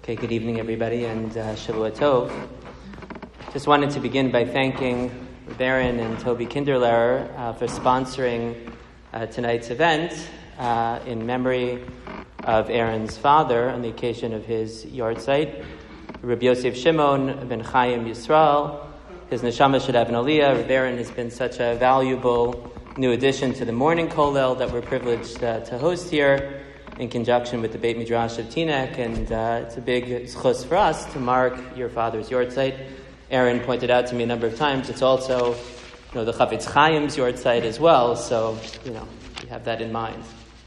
Okay, good evening, everybody, and Shavua Tov. Just wanted to begin by thanking Baron and Toby Kinderlehrer for sponsoring tonight's event in memory of Aaron's father on the occasion of his yahrzeit, Rabbi Yosef Shimon ben Chaim Yisrael. His neshama should have an aliyah. Baron has been such a valuable new addition to the morning kollel that we're privileged to host here in conjunction with the Beit Midrash of Teaneck, and it's a big zchus for us to mark your father's yahrzeit. Aaron pointed out to me a number of times it's also, the Chafetz Chaim's yahrzeit as well, so you have that in mind.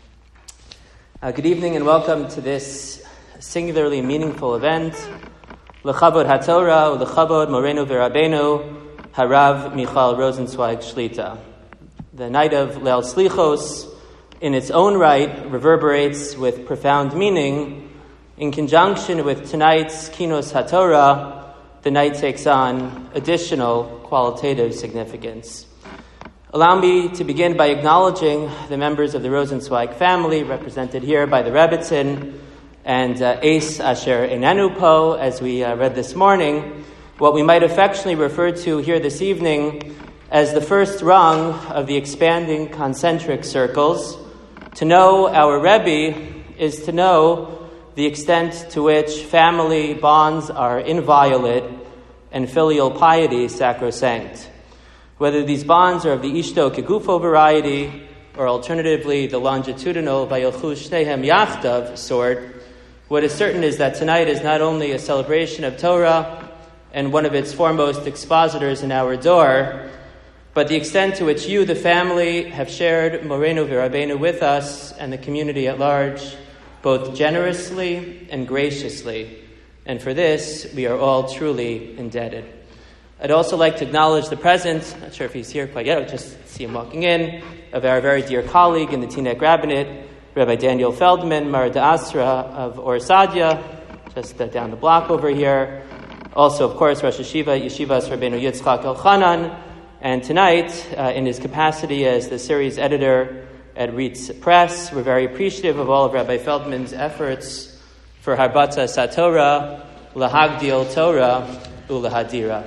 Good evening and welcome to this singularly meaningful event. L'chavod HaTorah, L'chavod Morenu V'Rabbeinu, Harav Michal Rosenzweig Shlita. The night of Leil Slichos, in its own right, reverberates with profound meaning. In conjunction with tonight's Kinos HaTorah, the night takes on additional qualitative significance. Allow me to begin by acknowledging the members of the Rosenzweig family, represented here by the Rebbetzin and Ace Asher Einanu Po, as we read this morning, what we might affectionately refer to here this evening as the first rung of the expanding concentric circles. To know our Rebbe is to know the extent to which family bonds are inviolate and filial piety sacrosanct. Whether these bonds are of the Ishto Kegufo variety, or alternatively the longitudinal Vayilchu Shnehem Yachtav sort, what is certain is that tonight is not only a celebration of Torah and one of its foremost expositors in our door, but the extent to which you, the family, have shared Morenu V'Rabbeinu with us and the community at large, both generously and graciously. And for this, we are all truly indebted. I'd also like to acknowledge the presence, not sure if he's here quite yet, I'll just see him walking in, of our very dear colleague in the Teaneck Rabbinate, Rabbi Daniel Feldman, Mar D'Asra of Or Sadia, just down the block over here. Also, of course, Rosh Yeshiva, Yeshivas Rabbeinu Yitzchak Elchanan. And tonight, in his capacity as the series editor at Reitz Press, we're very appreciative of all of Rabbi Feldman's efforts for Harbata Satorah, Lahagdil Torah, Ulahadira.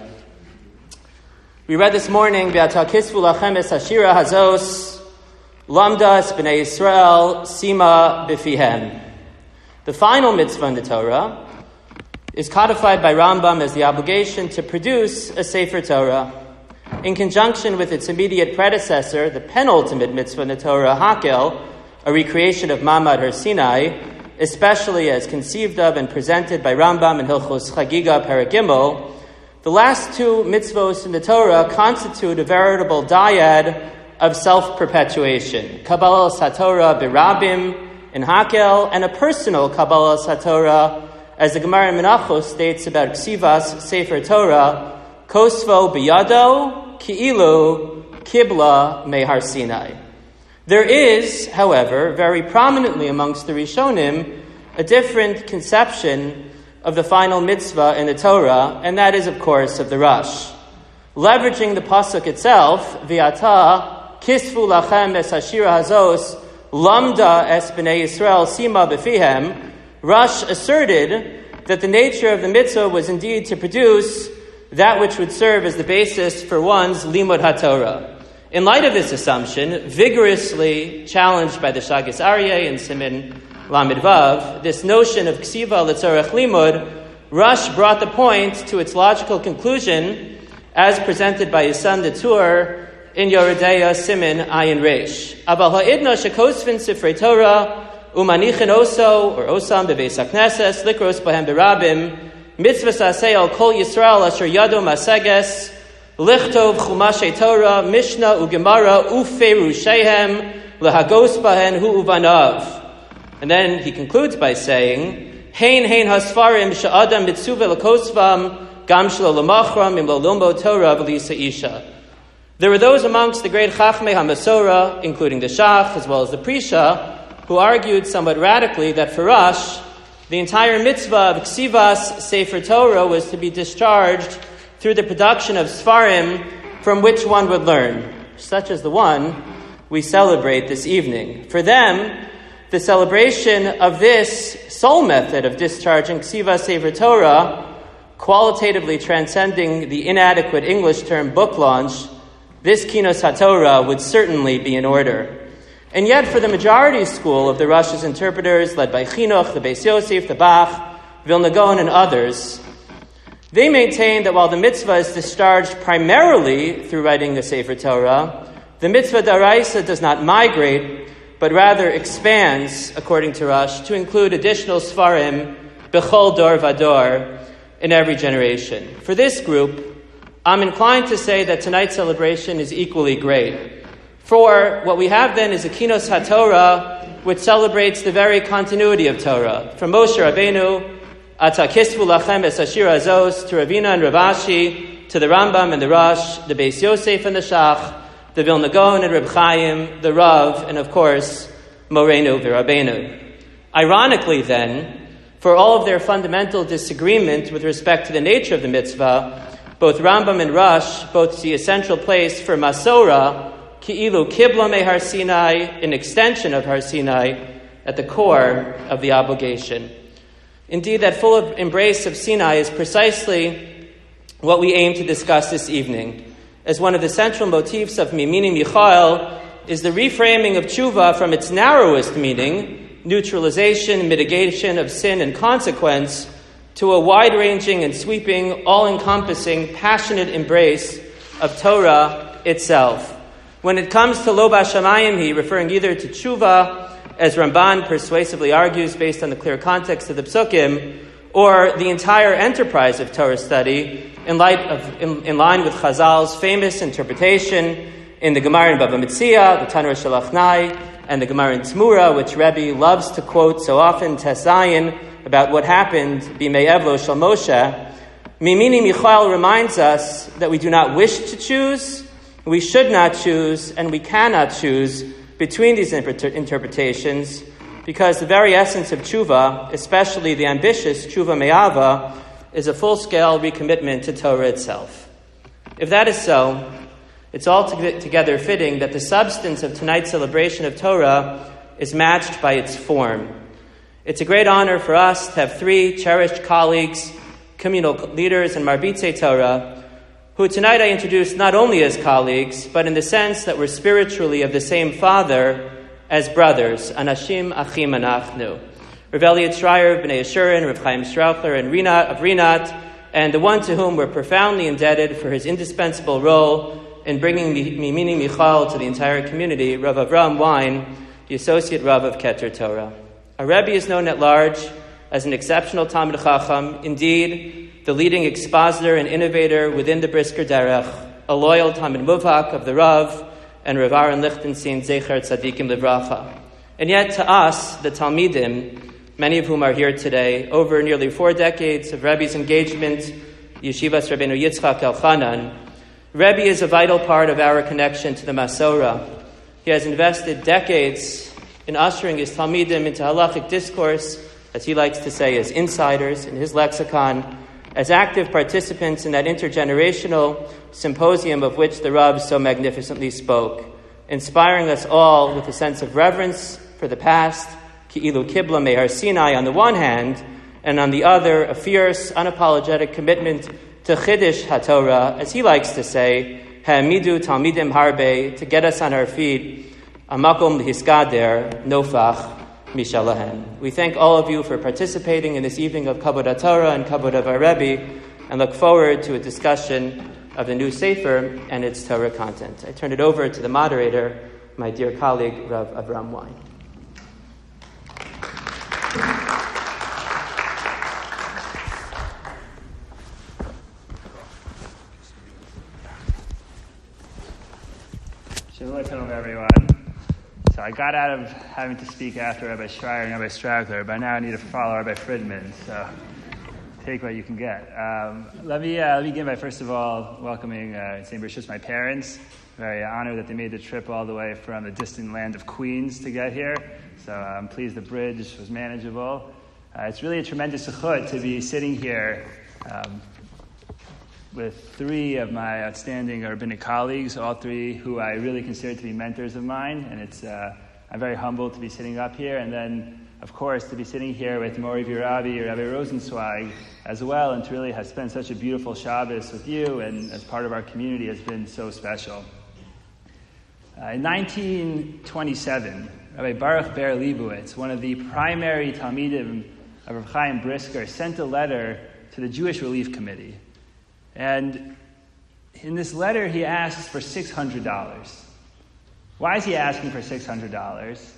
We read this morning, Be'ata Kisvu Lachem Es Hashira Hazos, Lamdas B'nai Yisrael, Sima B'fihem. The final mitzvah in the Torah is codified by Rambam as the obligation to produce a Sefer Torah. In conjunction with its immediate predecessor, the penultimate mitzvah in the Torah, Hakel, a recreation of Ma'amad Har Sinai, especially as conceived of and presented by Rambam in Hilchos Chagiga Perek Gimel, the last two mitzvos in the Torah constitute a veritable dyad of self-perpetuation. Kabbalah Satorah Birabim in Hakel, and a personal Kabbalah Satorah, as the Gemara in Menachos states about Ksivas Sefer Torah, Kosvo biyado ki'ilu kibla mehar Sinai. There is, however, very prominently amongst the Rishonim, a different conception of the final mitzvah in the Torah, and that is, of course, of the Rosh. Leveraging the pasuk itself, V'ata kisvu lachem es hashira hazos lamda es b'nei Yisrael sima b'fihem, Rosh asserted that the nature of the mitzvah was indeed to produce that which would serve as the basis for one's limud haTorah. In light of this assumption, vigorously challenged by the Shagis Aryeh and Siman Lamed Vav, this notion of ksiva l'tzorech limud, Rosh brought the point to its logical conclusion as presented by his son the Tur in Yoredeya Siman Ayin Reish. Abal ha'idna shekosvin sifrei Torah umanichin oso or osam bebeis hakneses likros bahem berabim mitzvah saseh al kol Yisrael asher yado maseges lichtov chumashe Torah Mishnah ugemara uferushehem lehagos bahen hu uvanav. And then he concludes by saying, Hein hasfarim sha'adam mitzuva l'kosvam gam shelo l'machram im lo lombo Torah v'lisa isha. There were those amongst the great Chachmei HaMasorah, including the Shach as well as the Prisha, who argued somewhat radically that for Rosh, the entire mitzvah of Ksivas Sefer Torah was to be discharged through the production of Sfarim from which one would learn, such as the one we celebrate this evening. For them, the celebration of this sole method of discharging Ksiva Sefer Torah, qualitatively transcending the inadequate English term book launch, this Kinos HaTorah would certainly be in order. And yet, for the majority school of the Rosh's interpreters, led by Chinuch, the Beis Yosef, the Bach, Vilna Gaon, and others, they maintain that while the mitzvah is discharged primarily through writing the Sefer Torah, the mitzvah d'oraisa does not migrate, but rather expands, according to Rosh, to include additional Sfarim, Bechol Dor Vador, in every generation. For this group, I'm inclined to say that tonight's celebration is equally great. For what we have then is a Kinos HaTorah, which celebrates the very continuity of Torah. From Moshe Rabbeinu, Ata Kisvu Lachem Es Ashir Azos, to Ravina and Rav Ashi, to the Rambam and the Rosh, the Beis Yosef and the Shach, the Vilna Gaon and Reb Chaim, the Rav, and of course, Morenu v'Rabbeinu. Ironically then, for all of their fundamental disagreement with respect to the nature of the mitzvah, both Rambam and Rosh both see a central place for Masorah, Ki'ilu Kibla Me Har Sinai, an extension of Har Sinai, at the core of the obligation. Indeed, that full embrace of Sinai is precisely what we aim to discuss this evening. As one of the central motifs of Mimini Michael is the reframing of tshuva from its narrowest meaning, neutralization, mitigation of sin and consequence, to a wide-ranging and sweeping, all-encompassing, passionate embrace of Torah itself. When it comes to Lo Bashamayim, referring either to tshuva, as Ramban persuasively argues based on the clear context of the Psukim, or the entire enterprise of Torah study, in line with Chazal's famous interpretation in the Gemara in Bava Metzia, the Tanur Shalachnai, and the Gemara in Tzmura, which Rebbe loves to quote so often, Tesayin, about what happened, Bimei Evlo Shal Moshe. Mimini Michael reminds us that we do not wish to choose, we should not choose, and we cannot choose between these interpretations, because the very essence of tshuva, especially the ambitious tshuva me'ava, is a full-scale recommitment to Torah itself. If that is so, it's altogether fitting that the substance of tonight's celebration of Torah is matched by its form. It's a great honor for us to have three cherished colleagues, communal leaders in Marbitze Torah, who tonight I introduce not only as colleagues, but in the sense that we're spiritually of the same father as brothers, Anashim Achim Anachnu. Rav Elliot Schreier of Bnei Yeshurun, Rav Chaim Strauchler and Rinat, and the one to whom we're profoundly indebted for his indispensable role in bringing Mimini Michal to the entire community, Rav Avram Wein, the Associate Rav of Keter Torah. Our Rebbe is known at large as an exceptional Talmid Chacham, indeed, the leading expositor and innovator within the Brisker Derech, a loyal Talmid Muvhak of the Rav, and Rav Aaron Lichtenstein, Zecher Tzadikim Livracha. And yet to us, the Talmidim, many of whom are here today, over nearly 4 decades of Rebbe's engagement, Yeshivas Rabbeinu Yitzchak Elchanan, Rebbe is a vital part of our connection to the Masorah. He has invested decades in ushering his Talmidim into halachic discourse, as he likes to say, as insiders in his lexicon, as active participants in that intergenerational symposium of which the Rav so magnificently spoke, inspiring us all with a sense of reverence for the past, Ki'ilu Kibla Me Har Sinai on the one hand, and on the other, a fierce, unapologetic commitment to Chiddush HaTorah, as he likes to say, Ha'amidu Talmidim Harbe, to get us on our feet, Amakom Hiskader, Nofach, Mishalahem. We thank all of you for participating in this evening of Kabod HaTorah and Kabod of our Rebbe, and look forward to a discussion of the new Sefer and its Torah content. I turn it over to the moderator, my dear colleague, Rav Avram Wein. Shabbat Shalom, everyone. So I got out of having to speak after Rabbi Schreier and Rabbi Strauchler, but now I need to follow Rabbi Friedman, so take what you can get. Let me begin by, first of all, welcoming St. Bereshus, my parents. Very honored that they made the trip all the way from the distant land of Queens to get here, so I'm pleased the bridge was manageable. It's really a tremendous zechut to be sitting here with 3 of my outstanding rabbinic colleagues, all 3 who I really consider to be mentors of mine, and it's I'm very humbled to be sitting up here, and then, of course, to be sitting here with Mori Virabi, Rabbi Rosenzweig, as well, and to really have spent such a beautiful Shabbos with you and as part of our community has been so special. In 1927, Rabbi Baruch Ber Leibowitz, one of the primary Talmidim of Rav Chaim Brisker, sent a letter to the Jewish Relief Committee. And in this letter, he asks for $600. Why is he asking for $600?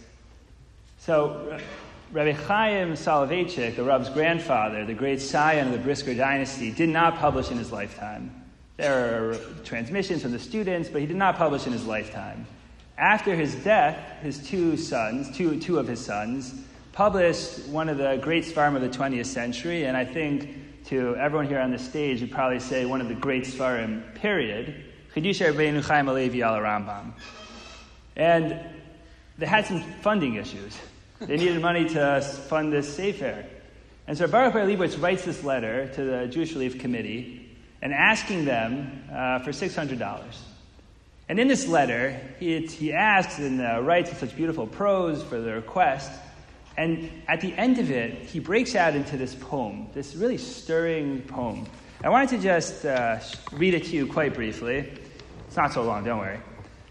So, Rabbi Chaim Soloveitchik, the Rav's grandfather, the great scion of the Brisker dynasty, did not publish in his lifetime. There are transmissions from the students, but he did not publish in his lifetime. After his death, his two of his sons, published one of the great Sfarim of the 20th century, and I think to everyone here on the stage would probably say one of the great Sfarim, period, Chidusha Rabbeinu Chaim Halevi al Rambam. And they had some funding issues. They needed money to fund this Sefer. And so Baruch Ber Leibowitz writes this letter to the Jewish Relief Committee and asking them for $600. And in this letter, he asks and writes in such beautiful prose for the request. And at the end of it, he breaks out into this poem, this really stirring poem. I wanted to just read it to you quite briefly. It's not so long, don't worry.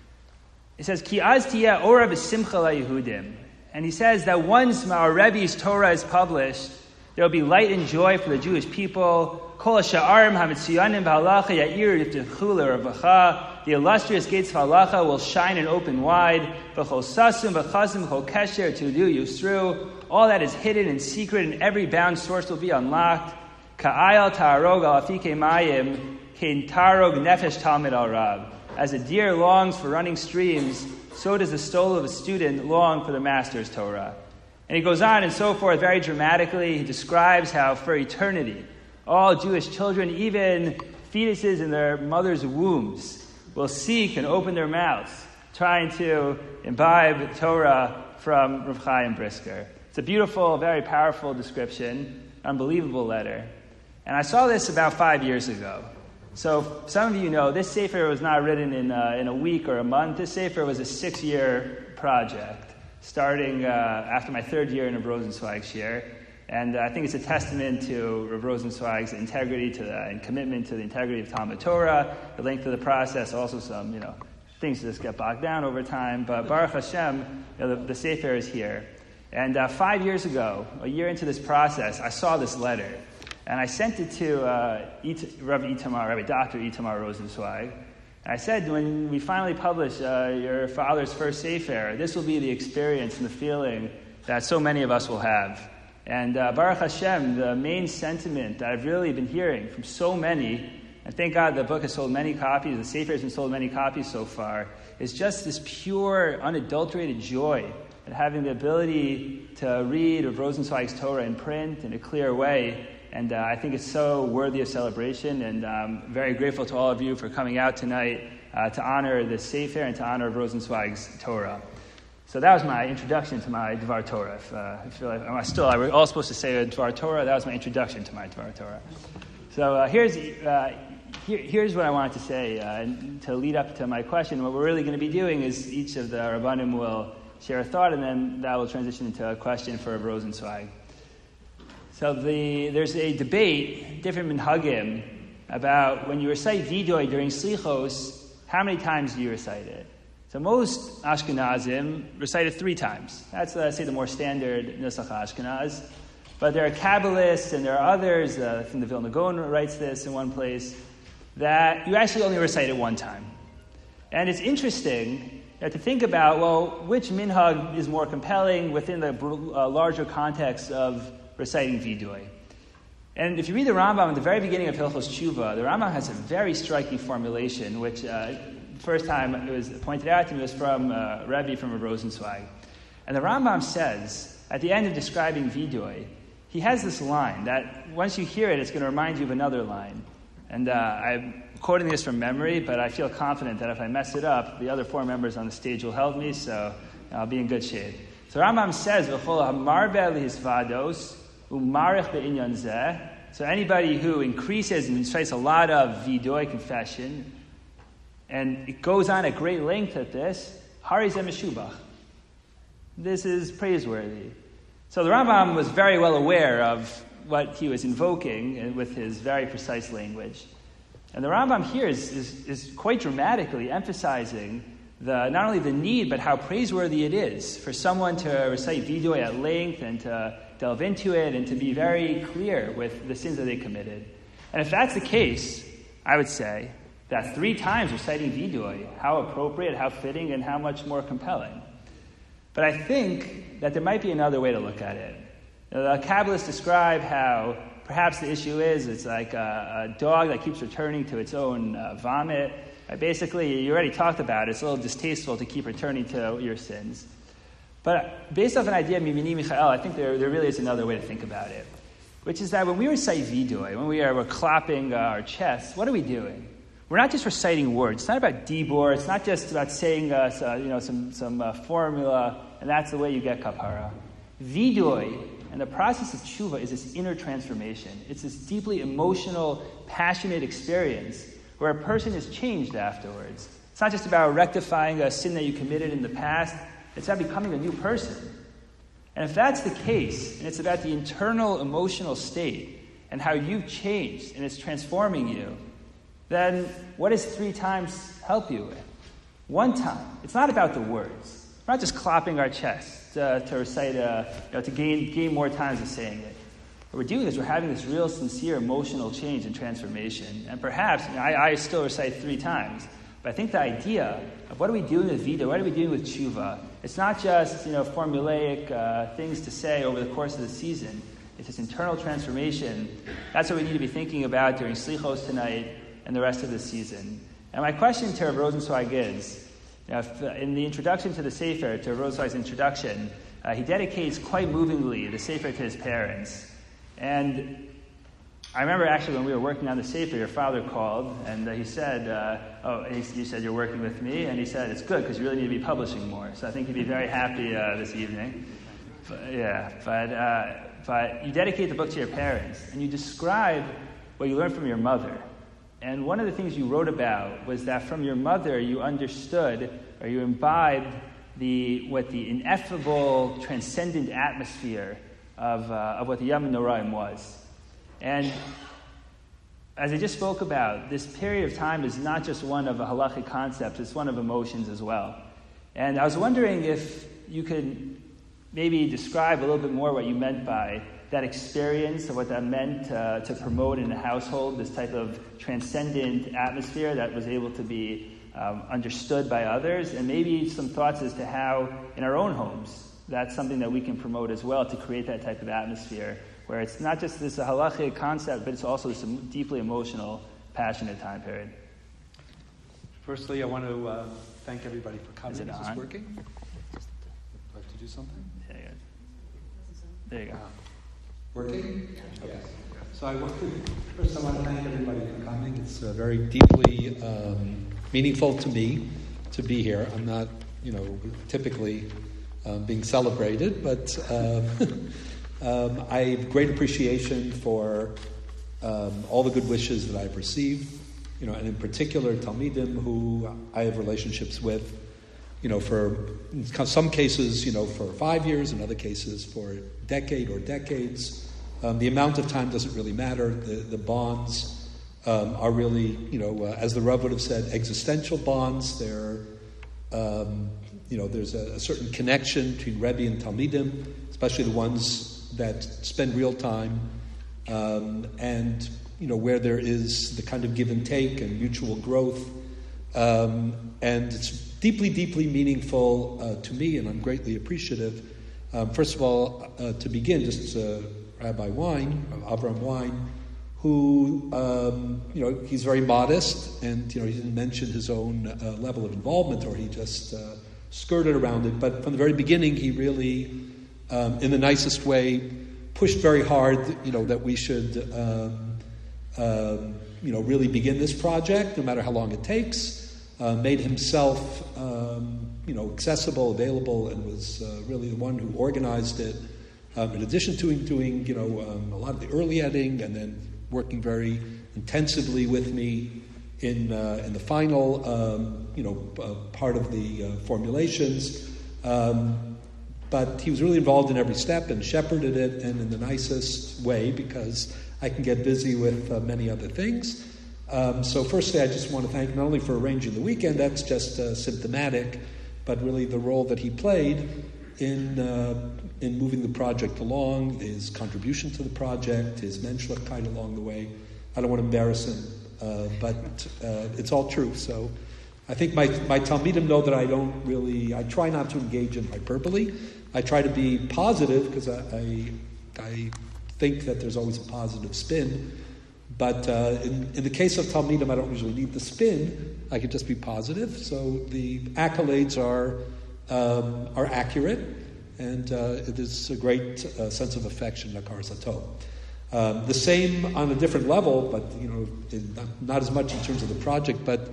It says, Ki az tiyeh ora v'simcha laYehudim. And he says that once our Rebbe's Torah is published, there will be light and joy for the Jewish people. Kol ha'sha'arim ha'mitziyanim b'halacha ya'ir yiftechu l'ravacha. The illustrious gates of halacha will shine and open wide. V'chol sasum v'chazim v'chol kesher tudu yusru. All that is hidden and secret in every bound source will be unlocked. Ka'ayal ta'arog al afike mayim kein tarog nefesh talmid al rab. As a deer longs for running streams, so does the soul of a student long for the master's Torah. And he goes on and so forth very dramatically. He describes how for eternity, all Jewish children, even fetuses in their mother's wombs, will seek and open their mouths, trying to imbibe Torah from Rav Chaim Brisker. It's a beautiful, very powerful description, unbelievable letter. And I saw this about 5 years ago. So some of you know this Sefer was not written in a week or a month. This Sefer was a 6-year project, starting after my 3rd year in Rav Rosenzweig's year. And I think it's a testament to Rav Rosenzweig's integrity and commitment to the integrity of Talmud Torah, the length of the process, also some things just get bogged down over time. But Baruch Hashem, the Sefer is here. And 5 years ago, a year into this process, I saw this letter. And I sent it to Rabbi Dr. Itamar Rosenzweig. And I said, when we finally publish your father's first Sefer, this will be the experience and the feeling that so many of us will have. And Baruch Hashem, the main sentiment that I've really been hearing from so many, and thank God the book has sold many copies, the Sefer has been sold many copies so far, is just this pure, unadulterated joy at having the ability to read Rav Rosenzweig's Torah in print in a clear way. And I think it's so worthy of celebration, and I'm very grateful to all of you for coming out tonight to honor the Sefer and to honor Rosenzweig's Torah. So that was my introduction to my Dvar Torah. I feel like we're all supposed to say Dvar Torah. That was my introduction to my Dvar Torah. So here's what I wanted to say to lead up to my question. What we're really going to be doing is each of the Rabbanim will share a thought, and then that will transition into a question for Rosenzweig. So there's a debate, different minhagim, about when you recite Vidoy during Slichos, how many times do you recite it? So most Ashkenazim recite it 3 times. That's, say, the more standard Nusach Ashkenaz. But there are Kabbalists and there are others, I think the Vilna Gaon writes this in one place, that you actually only recite it 1 time. And it's interesting to think about, well, which minhag is more compelling within the larger context of reciting Vidoy. And if you read the Rambam at the very beginning of Hilchos Tshuva, the Rambam has a very striking formulation, which first time it was pointed out to me was from Rebbe from Rav Rosenzweig. And the Rambam says, at the end of describing Vidoy, he has this line that once you hear it, it's going to remind you of another line. And I'm quoting this from memory, but I feel confident that if I mess it up, the other 4 members on the stage will help me, so I'll be in good shape. So Rambam says, so anybody who increases and recites a lot of Vidoy confession, and it goes on at great length at this, Hari Zeh Meshubach. This is praiseworthy. So the Rambam was very well aware of what he was invoking with his very precise language. And the Rambam here is quite dramatically emphasizing not only the need, but how praiseworthy it is for someone to recite Vidui at length and to delve into it and to be very clear with the sins that they committed. And if that's the case, I would say that 3 times reciting Vidui, how appropriate, how fitting, and how much more compelling. But I think that there might be another way to look at it. The Kabbalists describe how perhaps the issue is it's like a dog that keeps returning to its own vomit. Basically, you already talked about it. It's a little distasteful to keep returning to your sins. But based off an idea of Mimini Michael, I think there really is another way to think about it, which is that when we recite Vidui, when we're clapping our chests, what are we doing? We're not just reciting words. It's not about dibur. It's not just about saying some formula, and that's the way you get kapara. Vidui and the process of tshuva is this inner transformation. It's this deeply emotional, passionate experience where a person is changed afterwards. It's not just about rectifying a sin that you committed in the past. It's about becoming a new person. And if that's the case, and it's about the internal emotional state and how you've changed and it's transforming you, then what does 3 times help you with? 1 time. It's not about the words. We're not just clapping our chests to recite, to gain more times of saying it. What we're doing is we're having this real, sincere, emotional change and transformation. And perhaps, I still recite 3 times, but I think the idea of what are we doing with Vida, what are we doing with Tshuva, it's not just, formulaic things to say over the course of the season. It's this internal transformation. That's what we need to be thinking about during Slichos tonight and the rest of the season. And my question to Rav Rosenzweig is, in the introduction to the Sefer, to Rav Rosenzweig's introduction, he dedicates quite movingly the Sefer to his parents. And I remember actually when we were working on the Sefer, your father called, and he said, you said you're working with me, and he said, it's good, because you really need to be publishing more. So I think he'd be very happy this evening. But you dedicate the book to your parents, and you describe what you learned from your mother. And one of the things you wrote about was that from your mother you understood, or you imbibed what the ineffable, transcendent atmosphere of what the Yom Noraim was. And as I just spoke about, this period of time is not just one of a halachic concepts, it's one of emotions as well. And I was wondering if you could maybe describe a little bit more what you meant by that experience of what that meant to promote in a household, this type of transcendent atmosphere that was able to be understood by others, and maybe some thoughts as to how in our own homes that's something that we can promote as well to create that type of atmosphere where it's not just this halachic concept, but it's also this deeply emotional, passionate time period. Firstly, I want to thank everybody for coming. Is this working? Do I have to do something? There you go. Working? Okay. So first I want to thank everybody for coming. It's very deeply meaningful to me to be here. I'm not, typically being celebrated, but I have great appreciation for all the good wishes that I've received, and in particular Talmidim who I have relationships with, for in some cases, for 5 years, in other cases for a decade or decades. The amount of time doesn't really matter. The bonds are really, as the Rav would have said, existential bonds. They're, there's a certain connection between Rebbe and Talmidim, especially the ones that spend real time, and where there is the kind of give and take and mutual growth, and it's deeply, deeply meaningful to me, and I'm greatly appreciative. First of all, to begin, just Rabbi Wein, Avram Wein, who he's very modest, and he didn't mention his own level of involvement, or he just skirted around it. But from the very beginning, he really, in the nicest way, pushed very hard, that we should, really begin this project, no matter how long it takes. Made himself, accessible, available, and was really the one who organized it. In addition to doing, a lot of the early editing, and then working very intensively with me in the final, part of the formulations. but he was really involved in every step and shepherded it, and in the nicest way, because I can get busy with many other things. So firstly, I just want to thank him not only for arranging the weekend, that's just symptomatic, but really the role that he played in moving the project along, his contribution to the project, his menschlichkeit along the way. I don't want to embarrass him, but it's all true. So I think my Talmidim know that I try not to engage in hyperbole. I try to be positive because I think that there's always a positive spin. But in the case of Talmidim, I don't usually need the spin. I could just be positive. So the accolades are accurate, and there's a great sense of affection, Hakaras Hatov. The same on a different level, but not as much in terms of the project. But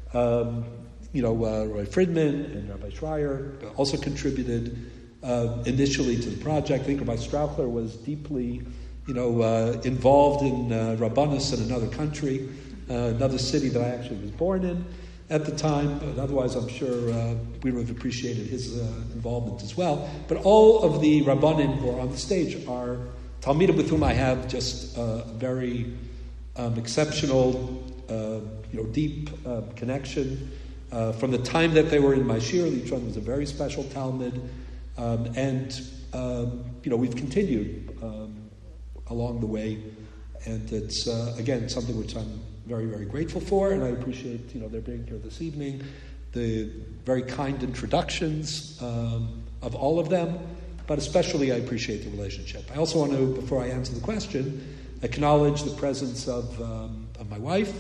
Roy Friedman and Rabbi Schreier also contributed initially to the project. I think Rabbi Strauchler was deeply involved in Rabbanus in another country, another city that I actually was born in at the time, but otherwise I'm sure we would have appreciated his involvement as well. But all of the Rabbanim who are on the stage are Talmidim with whom I have just a very exceptional, deep connection. From the time that they were in my shir, each one was a very special Talmud, and we've continued along the way, and it's again something which I'm very, very grateful for, and I appreciate their being here this evening, the very kind introductions of all of them, but especially I appreciate the relationship. I also want to, before I answer the question, acknowledge the presence of my wife.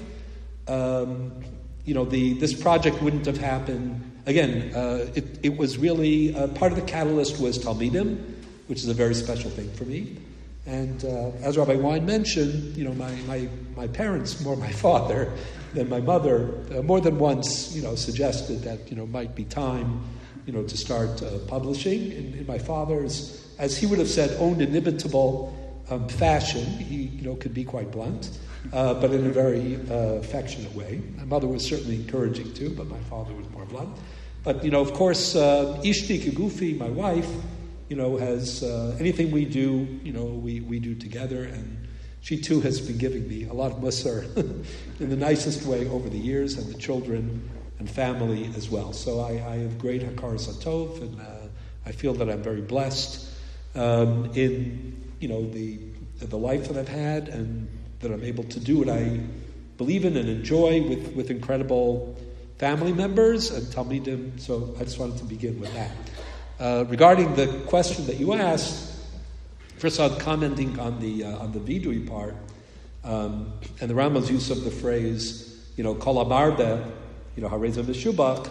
This project wouldn't have happened. Again, it was really part of the catalyst was Talmidim, which is a very special thing for me. And as Rabbi Wein mentioned, my parents, more my father than my mother, more than once, suggested that might be time, to start publishing. In my father's, as he would have said, own inimitable fashion. He, could be quite blunt, but in a very affectionate way. My mother was certainly encouraging too, but my father was more blunt. But of course, Ishti Kegufi, my wife, has anything we do, we do together, and she too has been giving me a lot of musar in the nicest way over the years, and the children and family as well. So I have great Hakaras Hatov, and I feel that I'm very blessed in the life that I've had, and that I'm able to do what I believe in and enjoy with incredible family members and Talmidim. So I just wanted to begin with that. Regarding the question that you asked, first of all, commenting on the vidui part, and the Rambam's use of the phrase, kol amarbe, hareza meshubach,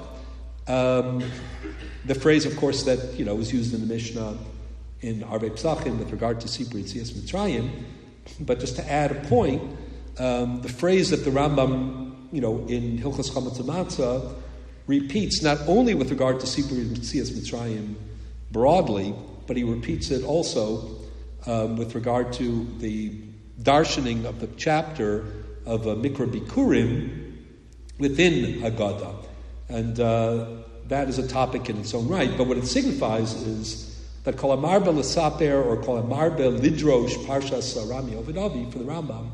the phrase, of course, that was used in the Mishnah in Arvei Psachim with regard to Sipur Yetzias Mitzrayim. But just to add a point, the phrase that the Rambam, in Hilchos Chametz Matzah, repeats not only with regard to Sipur Yetzias Mitzrayim broadly, but he repeats it also with regard to the darshaning of the chapter of Mikra Bikurim within Haggadah. And that is a topic in its own right. But what it signifies is that Kol Amarbe L'Saper or Kol Amarbe Lidrosh Parshas Rami Ovid Avi for the Rambam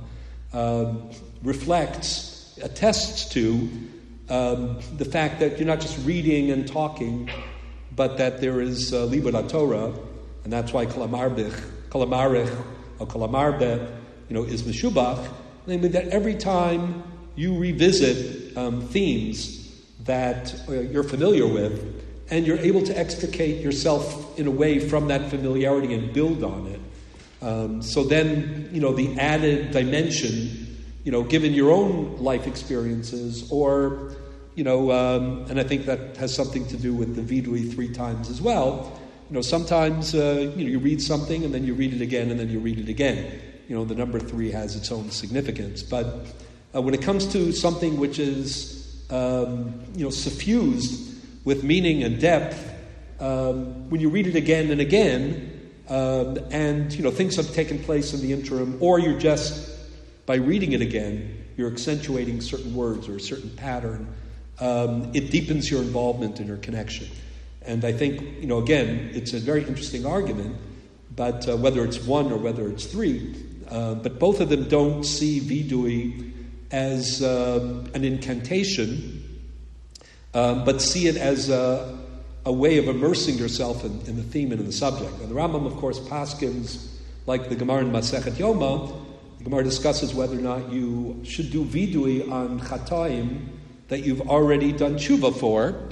attests to the fact that you're not just reading and talking, but that there is Libud HaTorah, and that's why Kol Amarich or Kol Amarbe, is Meshubach, namely that every time you revisit themes that you're familiar with, and you're able to extricate yourself in a way from that familiarity and build on it. So then, the added dimension, given your own life experiences, or, and I think that has something to do with the vidui 3 times as well. Sometimes, you read something and then you read it again and then you read it again. The number 3 has its own significance. But when it comes to something which is, suffused with meaning and depth, when you read it again and again, and things have taken place in the interim, or you're just, by reading it again, you're accentuating certain words or a certain pattern, it deepens your involvement and your connection. And I think, again, it's a very interesting argument, but whether it's one or whether it's three, but both of them don't see vidui as an incantation, but see it as a way of immersing yourself in the theme and in the subject. And the Rambam, of course, paskins, like the Gemara in Masechet Yoma. The Gemara discusses whether or not you should do vidui on chataim that you've already done tshuva for.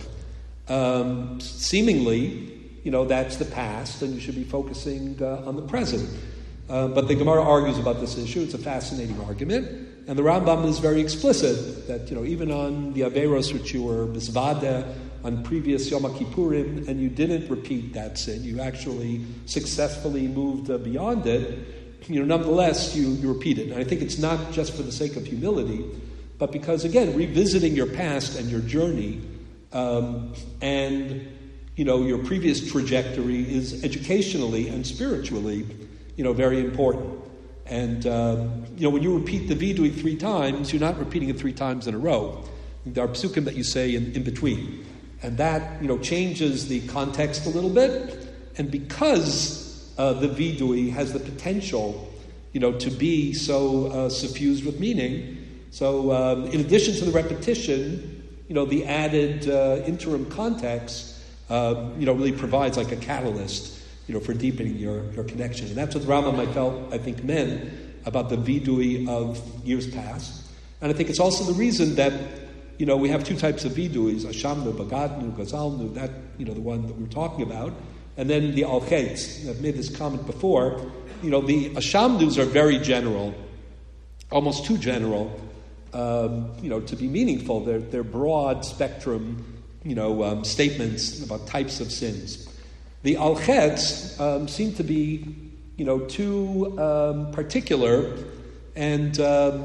Seemingly, that's the past, and you should be focusing on the present. But the Gemara argues about this issue. It's a fascinating argument. And the Rambam is very explicit that, even on the Averos which you were misvada on previous Yom Kippurim, and you didn't repeat that sin, you actually successfully moved beyond it, nonetheless, you repeat it. And I think it's not just for the sake of humility, but because, again, revisiting your past and your journey and, your previous trajectory is educationally and spiritually, very important. And, when you repeat the vidui 3 times, you're not repeating it 3 times in a row. There are psukim that you say in between. And that, changes the context a little bit. And because the vidui has the potential, to be so suffused with meaning, so in addition to the repetition, the added interim context, really provides like a catalyst, for deepening your connection. And that's what Rambam, I think, meant about the vidui of years past. And I think it's also the reason that, we have 2 types of viduis, Ashamnu, Bagadnu, Gazalnu, that, the one that we're talking about, and then the Al-Chetz. I've made this comment before. The Ashamnus are very general, almost too general, to be meaningful. They're broad spectrum, statements about types of sins. The Al-Chetz seem to be, too particular, and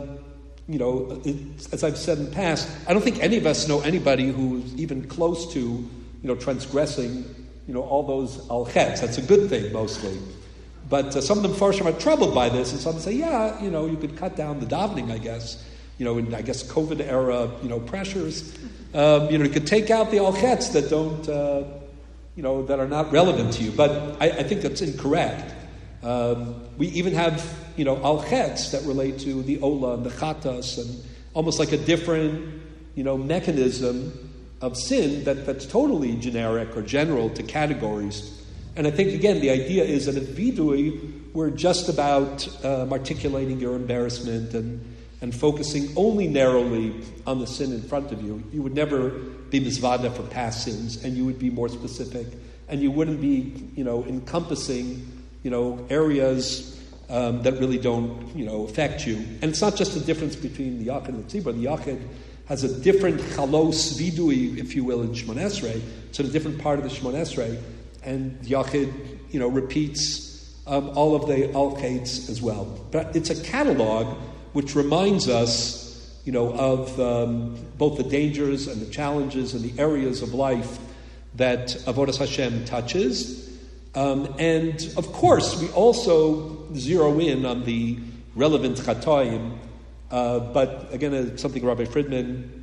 as I've said in the past, I don't think any of us know anybody who's even close to, transgressing, all those Al-Chetz. That's a good thing mostly. But some of them Farshim are troubled by this, and some say, you could cut down the davening, I guess. In COVID era, pressures. You could take out the Al-Chetz that don't, that are not relevant to you. But I think that's incorrect. We even have, Al-Chetz that relate to the Ola and the Chatas, and almost like a different, mechanism of sin that's totally generic or general to categories. And I think, again, the idea is that at vidui, we're just about articulating your embarrassment and focusing only narrowly on the sin in front of you. You would never be misvada for past sins, and you would be more specific, and you wouldn't be, encompassing, areas that really don't, affect you. And it's not just the difference between the Yachid and the Tzibur. The Yachid has a different chalos vidui, if you will, in Shemon Esrei. It's in a different part of the Shemon Esrei. And the Yachid, repeats all of the Al-Chetz as well. But it's a catalog which reminds us, of both the dangers and the challenges and the areas of life that Avodas Hashem touches. And, of course, we also zero in on the relevant chatoim. But, again, it's something Rabbi Friedman,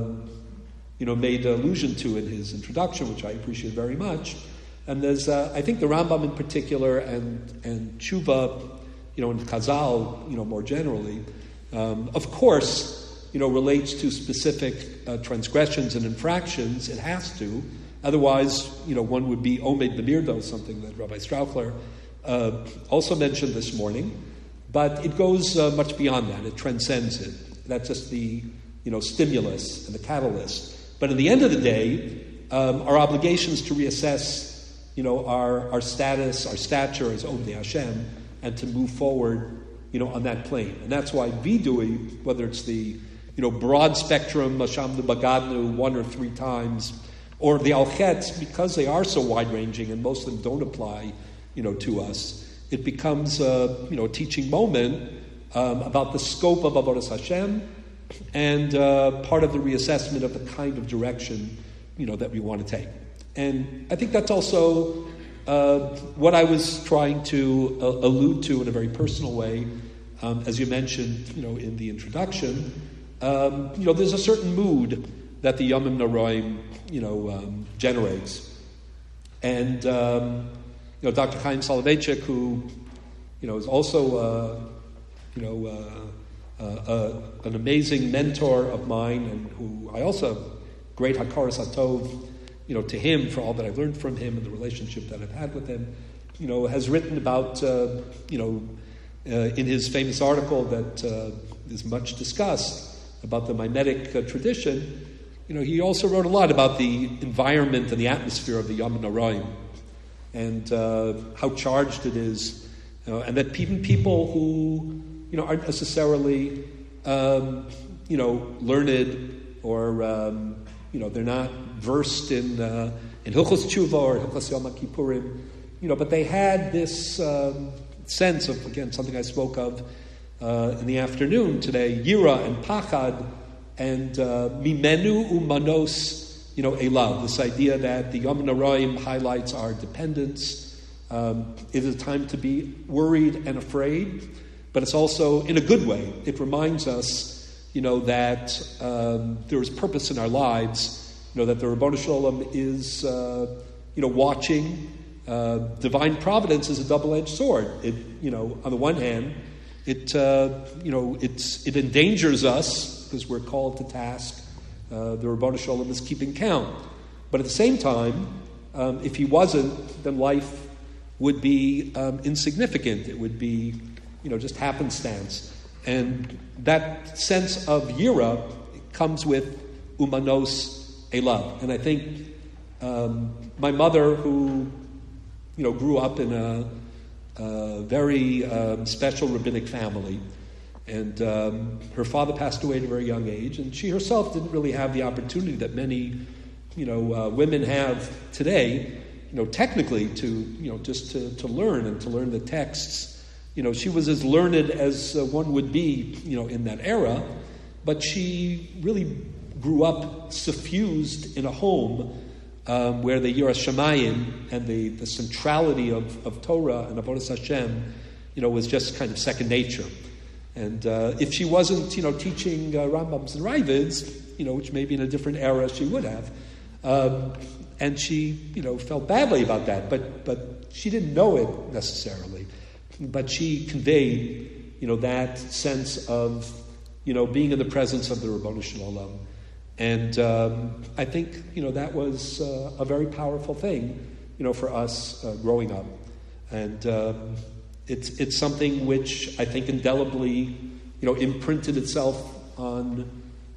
made allusion to in his introduction, which I appreciate very much. And there's, I think the Rambam in particular and Tshuva, and Chazal, more generally, of course, relates to specific transgressions and infractions. It has to. Otherwise, one would be Omed B'mirdo, something that Rabbi Strauchler also mentioned this morning. But it goes much beyond that. It transcends it. That's just the, stimulus and the catalyst. But at the end of the day, our obligations to reassess, our status, our stature as Omnei Hashem, and to move forward, on that plane. And that's why vidui, whether it's the, broad spectrum, Hashamnu Bagadnu, 1 or 3 times, or the Al-Chetz, because they are so wide-ranging and most of them don't apply, to us, it becomes a teaching moment about the scope of Avodas Hashem and part of the reassessment of the kind of direction, that we want to take. And I think that's also what I was trying to allude to in a very personal way, as you mentioned, in the introduction. There's a certain mood that the Yomim Noraim, generates. And Dr. Chaim Soloveitchik, who is also an amazing mentor of mine, and who I also have great hakaras hatov, to him for all that I've learned from him and the relationship that I've had with him, has written about, in his famous article that is much discussed about the Maimonidic tradition. He also wrote a lot about the environment and the atmosphere of the Yom HaNorayim, and how charged it is, and that even people who aren't necessarily learned, or they're not versed in Hilchos Tshuva or Hilchos Yom HaKippurim, but they had this sense of, again, something I spoke of in the afternoon today, Yira and Pachad, and Mimenu Umanos, Elav, this idea that the Yom HaNorayim highlights our dependence. It is a time to be worried and afraid, but it's also in a good way. It reminds us, that there is purpose in our lives, that the Ribono Shel Olam is, watching. Divine providence is a double-edged sword. It, on the one hand, it endangers us because we're called to task. The Ribono Shel Olam is keeping count. But at the same time, if he wasn't, then life would be insignificant. It would be, just happenstance. And that sense of Yira comes with Umanos Elav. And I think my mother, who, grew up in a very special rabbinic family, and her father passed away at a very young age, and she herself didn't really have the opportunity that many, women have today, technically to, just to learn and to learn the texts. She was as learned as one would be, in that era, but she really grew up suffused in a home where the Yiras Shamayim and the centrality of Torah and Avodas Hashem, was just kind of second nature. And if she wasn't, teaching Rambams and Ravids, which maybe in a different era she would have, and she, felt badly about that, but she didn't know it necessarily. But she conveyed, that sense of, being in the presence of the Ribono Shel Olam. And I think, that was a very powerful thing, for us growing up. And it's something which I think indelibly, imprinted itself on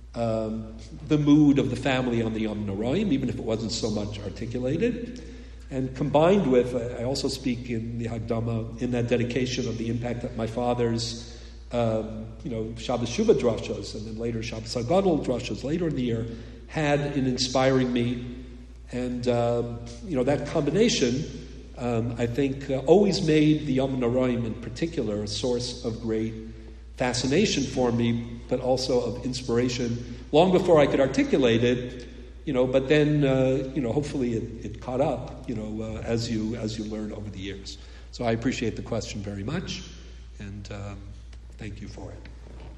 the mood of the family on the Yom HaNorayim, even if it wasn't so much articulated. And combined with, I also speak in the Hagdama, in that dedication of the impact that my father's, Shabbos Shuvah drashas, and then later Shabbos HaGadol drashas later in the year, had in inspiring me. And, that combination, I think, always made the Yom HaNorayim in particular a source of great fascination for me, but also of inspiration, long before I could articulate it. But then, hopefully it caught up, as you learn over the years. So I appreciate the question very much, and thank you for it.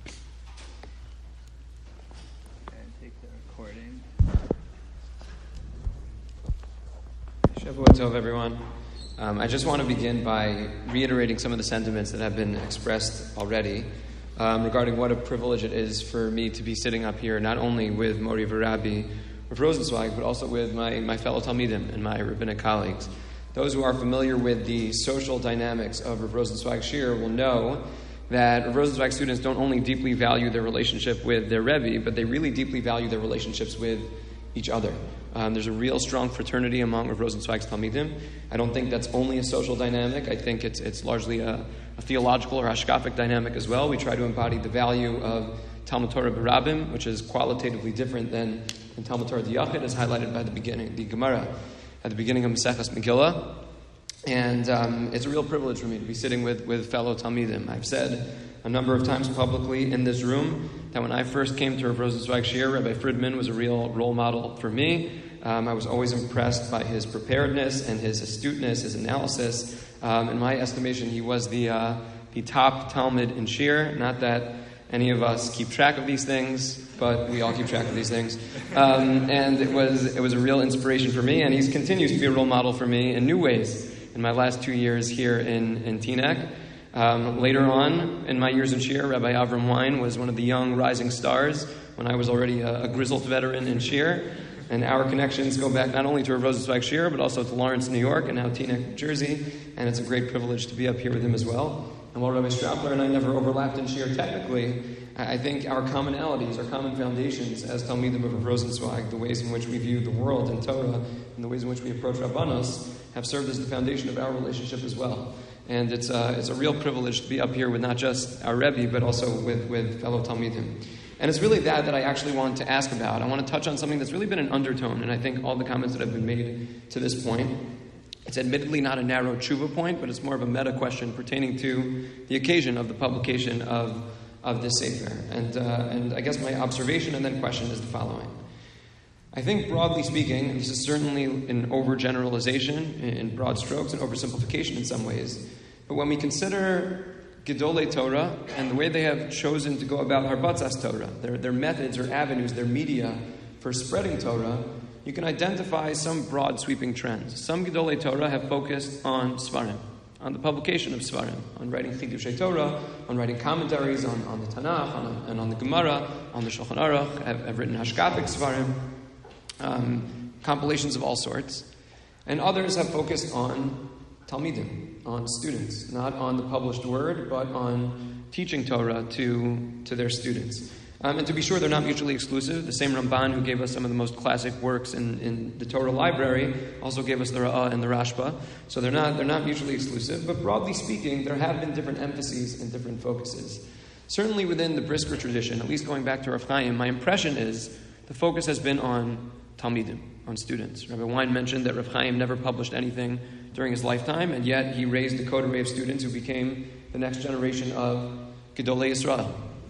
And take the recording. Shavua Tov, everyone. I just want to begin by reiterating some of the sentiments that have been expressed already regarding what a privilege it is for me to be sitting up here, not only with Mori V'Rabbi Rav Rosenzweig, but also with my fellow Talmidim and my rabbinic colleagues. Those who are familiar with the social dynamics of Rav Rosenzweig's shiur will know that Rav Rosenzweig students don't only deeply value their relationship with their Rebbe, but they really deeply value their relationships with each other. There's a real strong fraternity among Rav Rosenzweig's Talmidim. I don't think that's only a social dynamic. I think it's largely a theological or hashkafic dynamic as well. We try to embody the value of Talmud Torah B'Rabim, which is qualitatively different than in Talmud Torah D'Yachid, as highlighted by the Gemara at the beginning of Maseches Megillah. And it's a real privilege for me to be sitting with fellow Talmidim. I've said a number of times publicly in this room that when I first came to Rav Rosenzweig's shiur, Rabbi Friedman was a real role model for me. I was always impressed by his preparedness and his astuteness, his analysis. In my estimation, he was the top Talmud in shiur. Not that any of us keep track of these things, but we all keep track of these things. And it was a real inspiration for me, and he continues to be a role model for me in new ways in my last 2 years here in Teaneck. Later on, in my years in Shir, Rabbi Avram Wein was one of the young rising stars when I was already a grizzled veteran in Shir. And our connections go back not only to Rav Rosenzweig Shir, but also to Lawrence, New York, and now Teaneck, New Jersey. And it's a great privilege to be up here with him as well. And while Rabbi Straupler and I never overlapped in Shir technically, I think our commonalities, our common foundations as Talmidim of Rav Rosenzweig, the ways in which we view the world and Torah, and the ways in which we approach Rabbanos, have served as the foundation of our relationship as well. And it's a real privilege to be up here with not just our Rebbe, but also with fellow Talmidim. And it's really that I actually want to ask about. I want to touch on something that's really been an undertone, and I think all the comments that have been made to this point, it's admittedly not a narrow tshuva point, but it's more of a meta question pertaining to the occasion of the publication of this Sefer. And I guess my observation and then question is the following. I think broadly speaking, and this is certainly an overgeneralization in broad strokes and oversimplification in some ways, but when we consider Gedolei Torah and the way they have chosen to go about Harbatzas Torah, their methods or avenues, their media for spreading Torah, you can identify some broad sweeping trends. Some Gedolei Torah have focused on Svarim, on the publication of Svarim, on writing Chidushei Torah, on writing commentaries on the Tanakh, and on the Gemara, on the Shulchan Aruch, have written Hashkafic Svarim, compilations of all sorts. And others have focused on Talmidim, on students, not on the published word, but on teaching Torah to their students. And to be sure, they're not mutually exclusive. The same Ramban who gave us some of the most classic works in the Torah library also gave us the Ra'ah and the Rashba. So they're not mutually exclusive. But broadly speaking, there have been different emphases and different focuses. Certainly within the Brisker tradition, at least going back to Rav Chaim, my impression is the focus has been on Talmidim, on students. Rabbi Wein mentioned that Rav Chaim never published anything during his lifetime, and yet he raised a coterie of students who became the next generation of Gedolei Yisrael.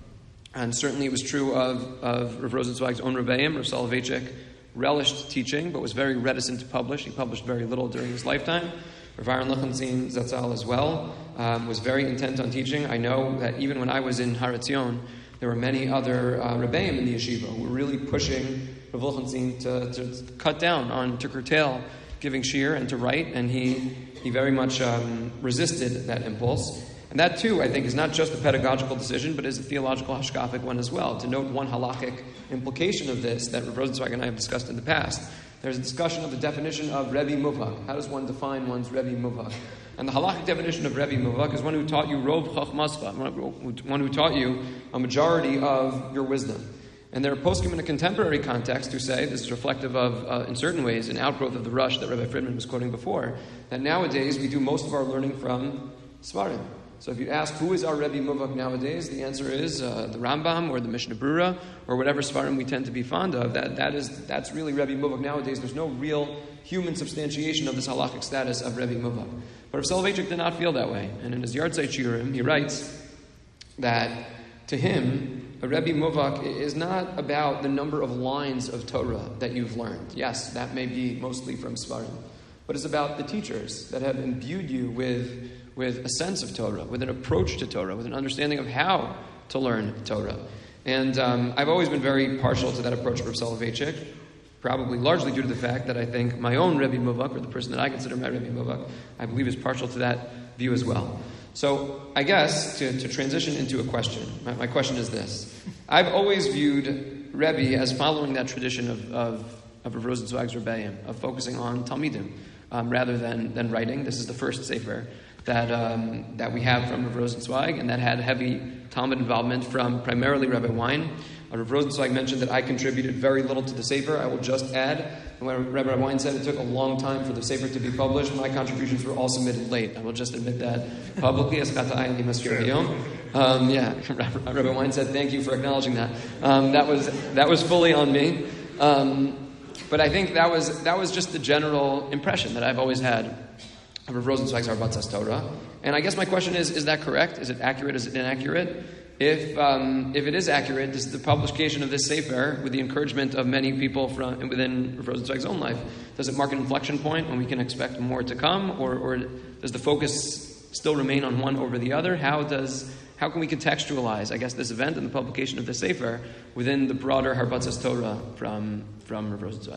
And certainly it was true of Rav Rosenzweig's own Rebbeim. Rav Soloveitchik relished teaching, but was very reticent to publish. He published very little during his lifetime. Rav Aaron Lichtenstein Zatzal as well was very intent on teaching. I know that even when I was in Har Etzion, there were many other Rebbeim in the yeshiva who were really pushing Rav Lichtenstein to cut down, to curtail giving shir and to write, and he very much resisted that impulse. And that too, I think, is not just a pedagogical decision, but is a theological hashkafic one as well. To note one halachic implication of this that Rav Rosenzweig and I have discussed in the past, there's a discussion of the definition of Rebbe Muvhak. How does one define one's Rebbe Muvhak? And the halachic definition of Rebbe Muvhak is one who taught you Rov Chachmascha, one who taught you a majority of your wisdom. And there are poskim in a contemporary context who say, this is reflective of, in certain ways, an outgrowth of the rush that Rabbi Friedman was quoting before, that nowadays we do most of our learning from Svarim. So if you ask who is our Rebbe Muvhak nowadays, the answer is the Rambam or the Mishnah Brura or whatever Svarim we tend to be fond of. That's really Rebbe Muvhak nowadays. There's no real human substantiation of this halachic status of Rebbe Muvhak. But Rav Soloveitchik did not feel that way. And in his Yartzeit Shiurim, he writes that to him, a Rebbe Muvhak is not about the number of lines of Torah that you've learned. Yes, that may be mostly from Svarim. But it's about the teachers that have imbued you with a sense of Torah, with an approach to Torah, with an understanding of how to learn Torah. And I've always been very partial to that approach of Rav Soloveitchik, probably largely due to the fact that I think my own Rebbe Muvhak, or the person that I consider my Rebbe Muvhak, I believe is partial to that view as well. So I guess to transition into a question, my question is this. I've always viewed Rebbe as following that tradition of Rav Rosenzweig's Rebbeim, of focusing on Talmidim rather than writing. This is the first Sefer that we have from Rav Rosenzweig, and that had heavy Talmud involvement from primarily Rabbi Wein. Rav Rosenzweig mentioned that I contributed very little to the Sefer. I will just add, when Rabbi Wein said it took a long time for the Sefer to be published, my contributions were all submitted late. I will just admit that publicly. Rabbi Wein said, thank you for acknowledging that. That was fully on me. But I think that was just the general impression that I've always had of Rav Rosenzweig's Harbatzas Torah. And I guess my question is that correct? Is it accurate? Is it inaccurate? If it is accurate, does the publication of this Sefer, with the encouragement of many people within Rav Rosenzweig's own life, does it mark an inflection point when we can expect more to come? Or does the focus still remain on one over the other? How does how can we contextualize, I guess, this event and the publication of the Sefer within the broader Harbatzas Torah from Rav Rosenzweig?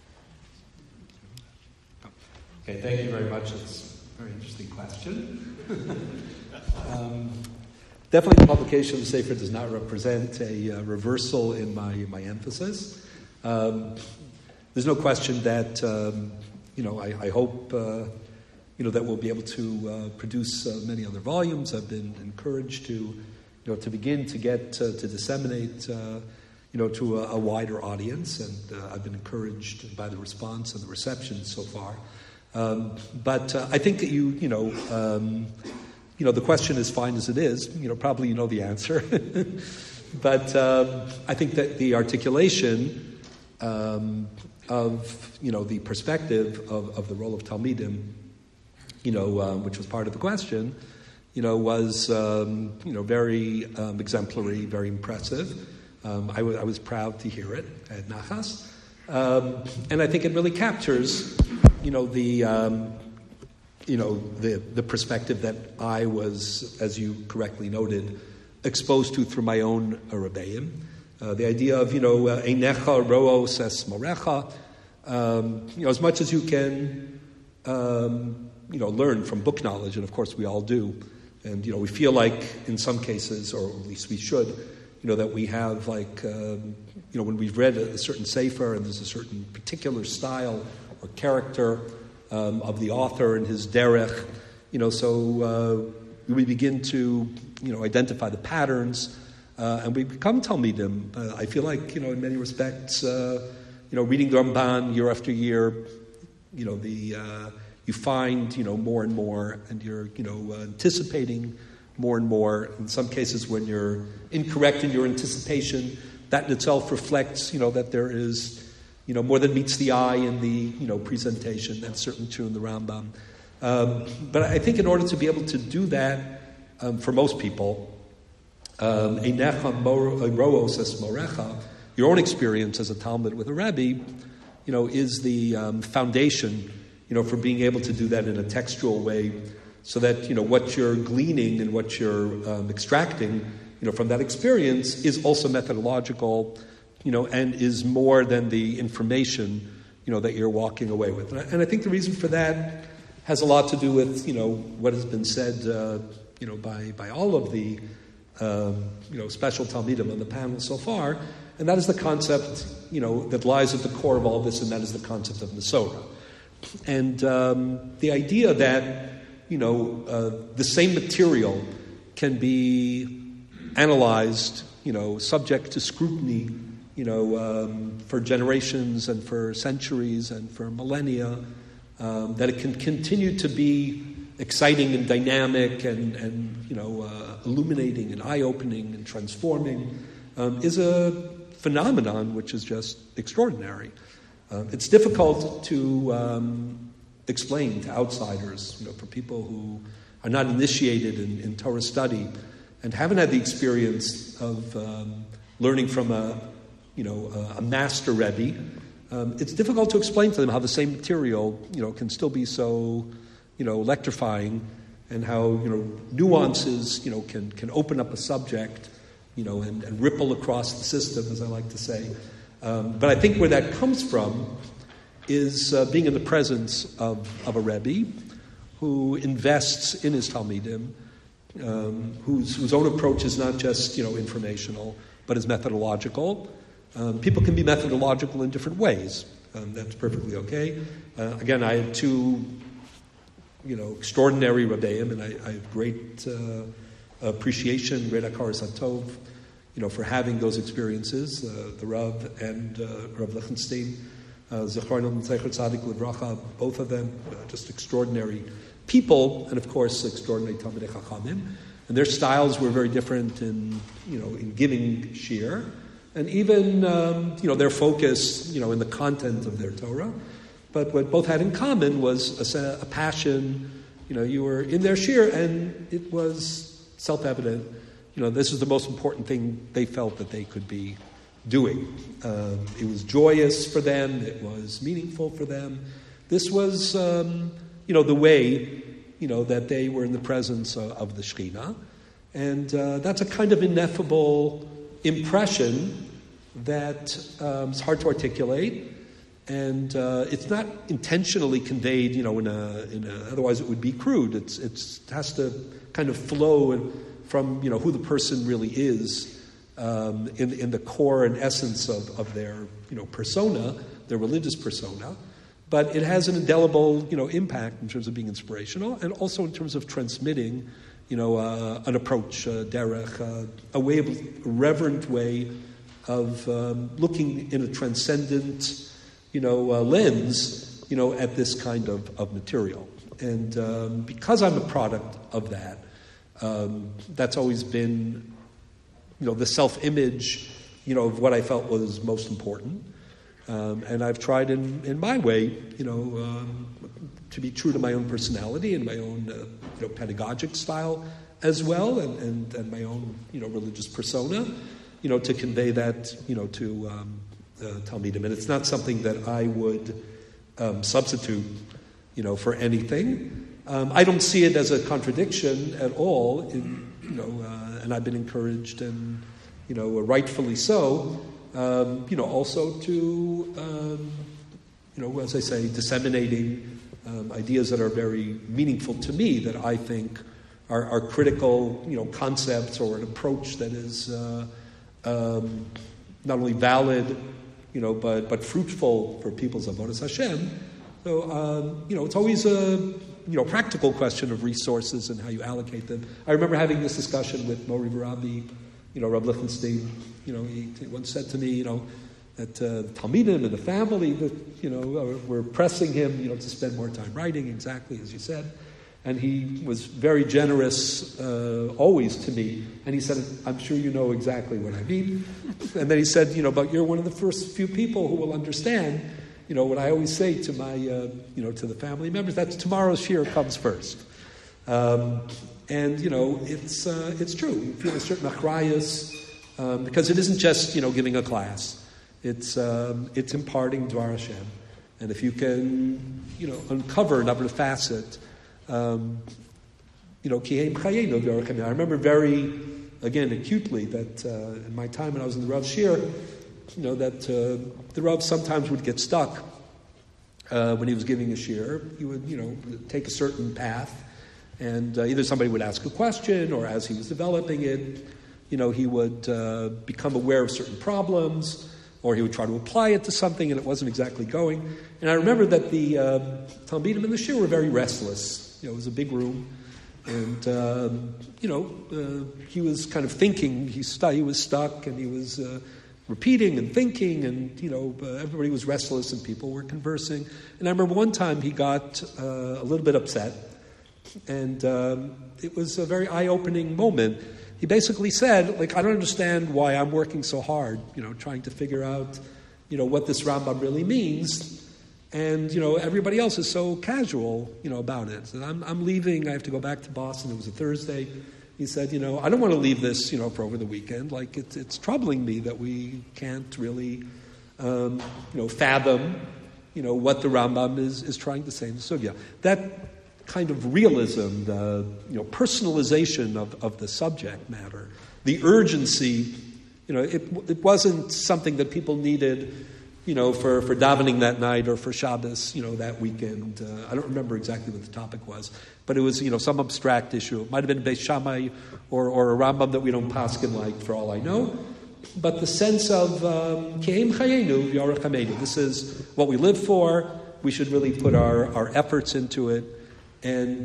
Okay, thank you very much. It's a very interesting question. Definitely the publication of the Sefer does not represent a reversal in my emphasis. There's no question that, I hope, that we'll be able to produce many other volumes. I've been encouraged to begin to get to disseminate, to a wider audience, and I've been encouraged by the response and the reception so far. But I think that the question is fine as it is. Probably you know the answer. But I think that the articulation of the perspective of the role of Talmidim, which was part of the question, was very exemplary, very impressive. I was proud to hear it at Nachas, and I think it really captures, the perspective that I was, as you correctly noted, exposed to through my own rebbeim. The idea of, Einecha roos es morecha, as much as you can, learn from book knowledge, and of course we all do. And, we feel like in some cases, or at least we should, that we have when we've read a certain sefer and there's a certain particular style or character of the author and his derech, so we begin to, identify the patterns, and we become Talmidim. I feel like, in many respects, reading the Ramban year after year, you find, more and more, and you're, anticipating more and more. In some cases, when you're incorrect in your anticipation, that in itself reflects, that there is, more than meets the eye in the, presentation. That's certainly true in the Rambam. But I think in order to be able to do that, for most people, Einecha roos es morecha, your own experience as a Talmud with a Rebbe, is the foundation, for being able to do that in a textual way, so that, what you're gleaning and what you're extracting, from that experience is also methodological, and is more than the information, that you're walking away with. And I think the reason for that has a lot to do with, what has been said, by all of the, special Talmidim on the panel so far, and that is the concept, that lies at the core of all this, and that is the concept of Masorah. And the idea that, the same material can be analyzed, subject to scrutiny, for generations and for centuries and for millennia, that it can continue to be exciting and dynamic and illuminating and eye-opening and transforming, is a phenomenon which is just extraordinary. It's difficult to explain to outsiders, for people who are not initiated in Torah study and haven't had the experience of learning from a master Rebbe. It's difficult to explain to them how the same material, can still be so, electrifying, and how, nuances, can open up a subject, and ripple across the system, as I like to say. But I think where that comes from is being in the presence of a Rebbe who invests in his Talmidim, whose own approach is not just, informational, but is methodological. People can be methodological in different ways. That's perfectly okay. Again, I had two, extraordinary Rebbeim, and I have great appreciation, great hakaras hatov, for having those experiences. The Rav and Rav Lichtenstein, Zechronim Zecher Tzadik Livracha, both of them just extraordinary people, and of course extraordinary Talmidei Chachamim. And their styles were very different in giving shir, and even their focus in the content of their Torah. But what both had in common was a passion. You were in their shir, and it was self-evident. This is the most important thing they felt that they could be doing. It was joyous for them. It was meaningful for them. This was, the way, that they were in the presence of the Shekhinah. And that's a kind of ineffable impression that is hard to articulate, and it's not intentionally conveyed, in a otherwise it would be crude. It has to kind of flow from, who the person really is in the core and essence of their, persona, their religious persona. But it has an indelible, impact in terms of being inspirational, and also in terms of transmitting, an approach, derech, a reverent way of looking in a transcendent, lens, at this kind of material. And because I'm a product of that, that's always been, the self-image, of what I felt was most important. And I've tried in my way, to be true to my own personality and my own, pedagogic style as well, and my own, religious persona, to convey that, to Talmidim. And it's not something that I would substitute, for anything. I don't see it as a contradiction at all, and I've been encouraged, and, rightfully so, also to, as I say, disseminating ideas that are very meaningful to me, that I think are critical, concepts, or an approach that is not only valid, but fruitful for people's avodas Hashem. So, it's always a practical question of resources and how you allocate them. I remember having this discussion with Mori Varabi, Rav Lichtenstein. He once said to me, that Talmidim and the family, were pressing him, to spend more time writing, exactly as you said. And he was very generous always to me. And he said, I'm sure you know exactly what I mean. And then he said, but you're one of the first few people who will understand, what I always say to my, to the family members, that tomorrow's shir comes first. And, it's true. You feel a certain achrayus, because it isn't just, giving a class. It's imparting Dvar Hashem. And if you can, uncover another facet, I remember very, again, acutely that in my time when I was in the Rav Shir, that the Rav sometimes would get stuck when he was giving a shir. He would, take a certain path, and either somebody would ask a question, or as he was developing it, he would become aware of certain problems, or he would try to apply it to something, and it wasn't exactly going. And I remember that the Talmidim in the shir were very restless. It was a big room, and he was kind of thinking. He was stuck, and he was repeating and thinking, and everybody was restless, and people were conversing. And I remember one time he got a little bit upset, and it was a very eye-opening moment. He basically said, I don't understand why I'm working so hard, trying to figure out, what this Rambam really means. And, everybody else is so casual, about it. And I'm leaving. I have to go back to Boston. It was a Thursday. He said, I don't want to leave this, for over the weekend. It's troubling me that we can't really, fathom, what the Rambam is trying to say in the Sugya. That kind of realism, the personalization of the subject matter, the urgency, it wasn't something that people needed, for davening that night or for Shabbos, that weekend. I don't remember exactly what the topic was, but it was, some abstract issue. It might have been Beis Shammai or a Rambam that we don't paskin like, for all I know. But the sense of Kehem Chayenu Yarech Hameinu. This is what we live for. We should really put our efforts into it. And,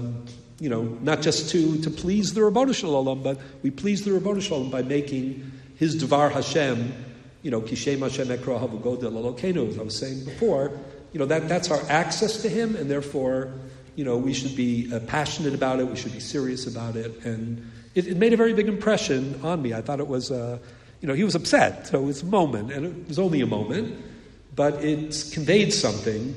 not just to please the Ribbono Shel Olam, but we please the Ribbono Shel Olam by making his Dvar Hashem, Kishem Hashem Ekro Havugodel Elokeinu, as I was saying before, that's our access to him, and therefore, we should be passionate about it, we should be serious about it. And it made a very big impression on me. I thought it was, he was upset, so it was a moment, and it was only a moment, but it conveyed something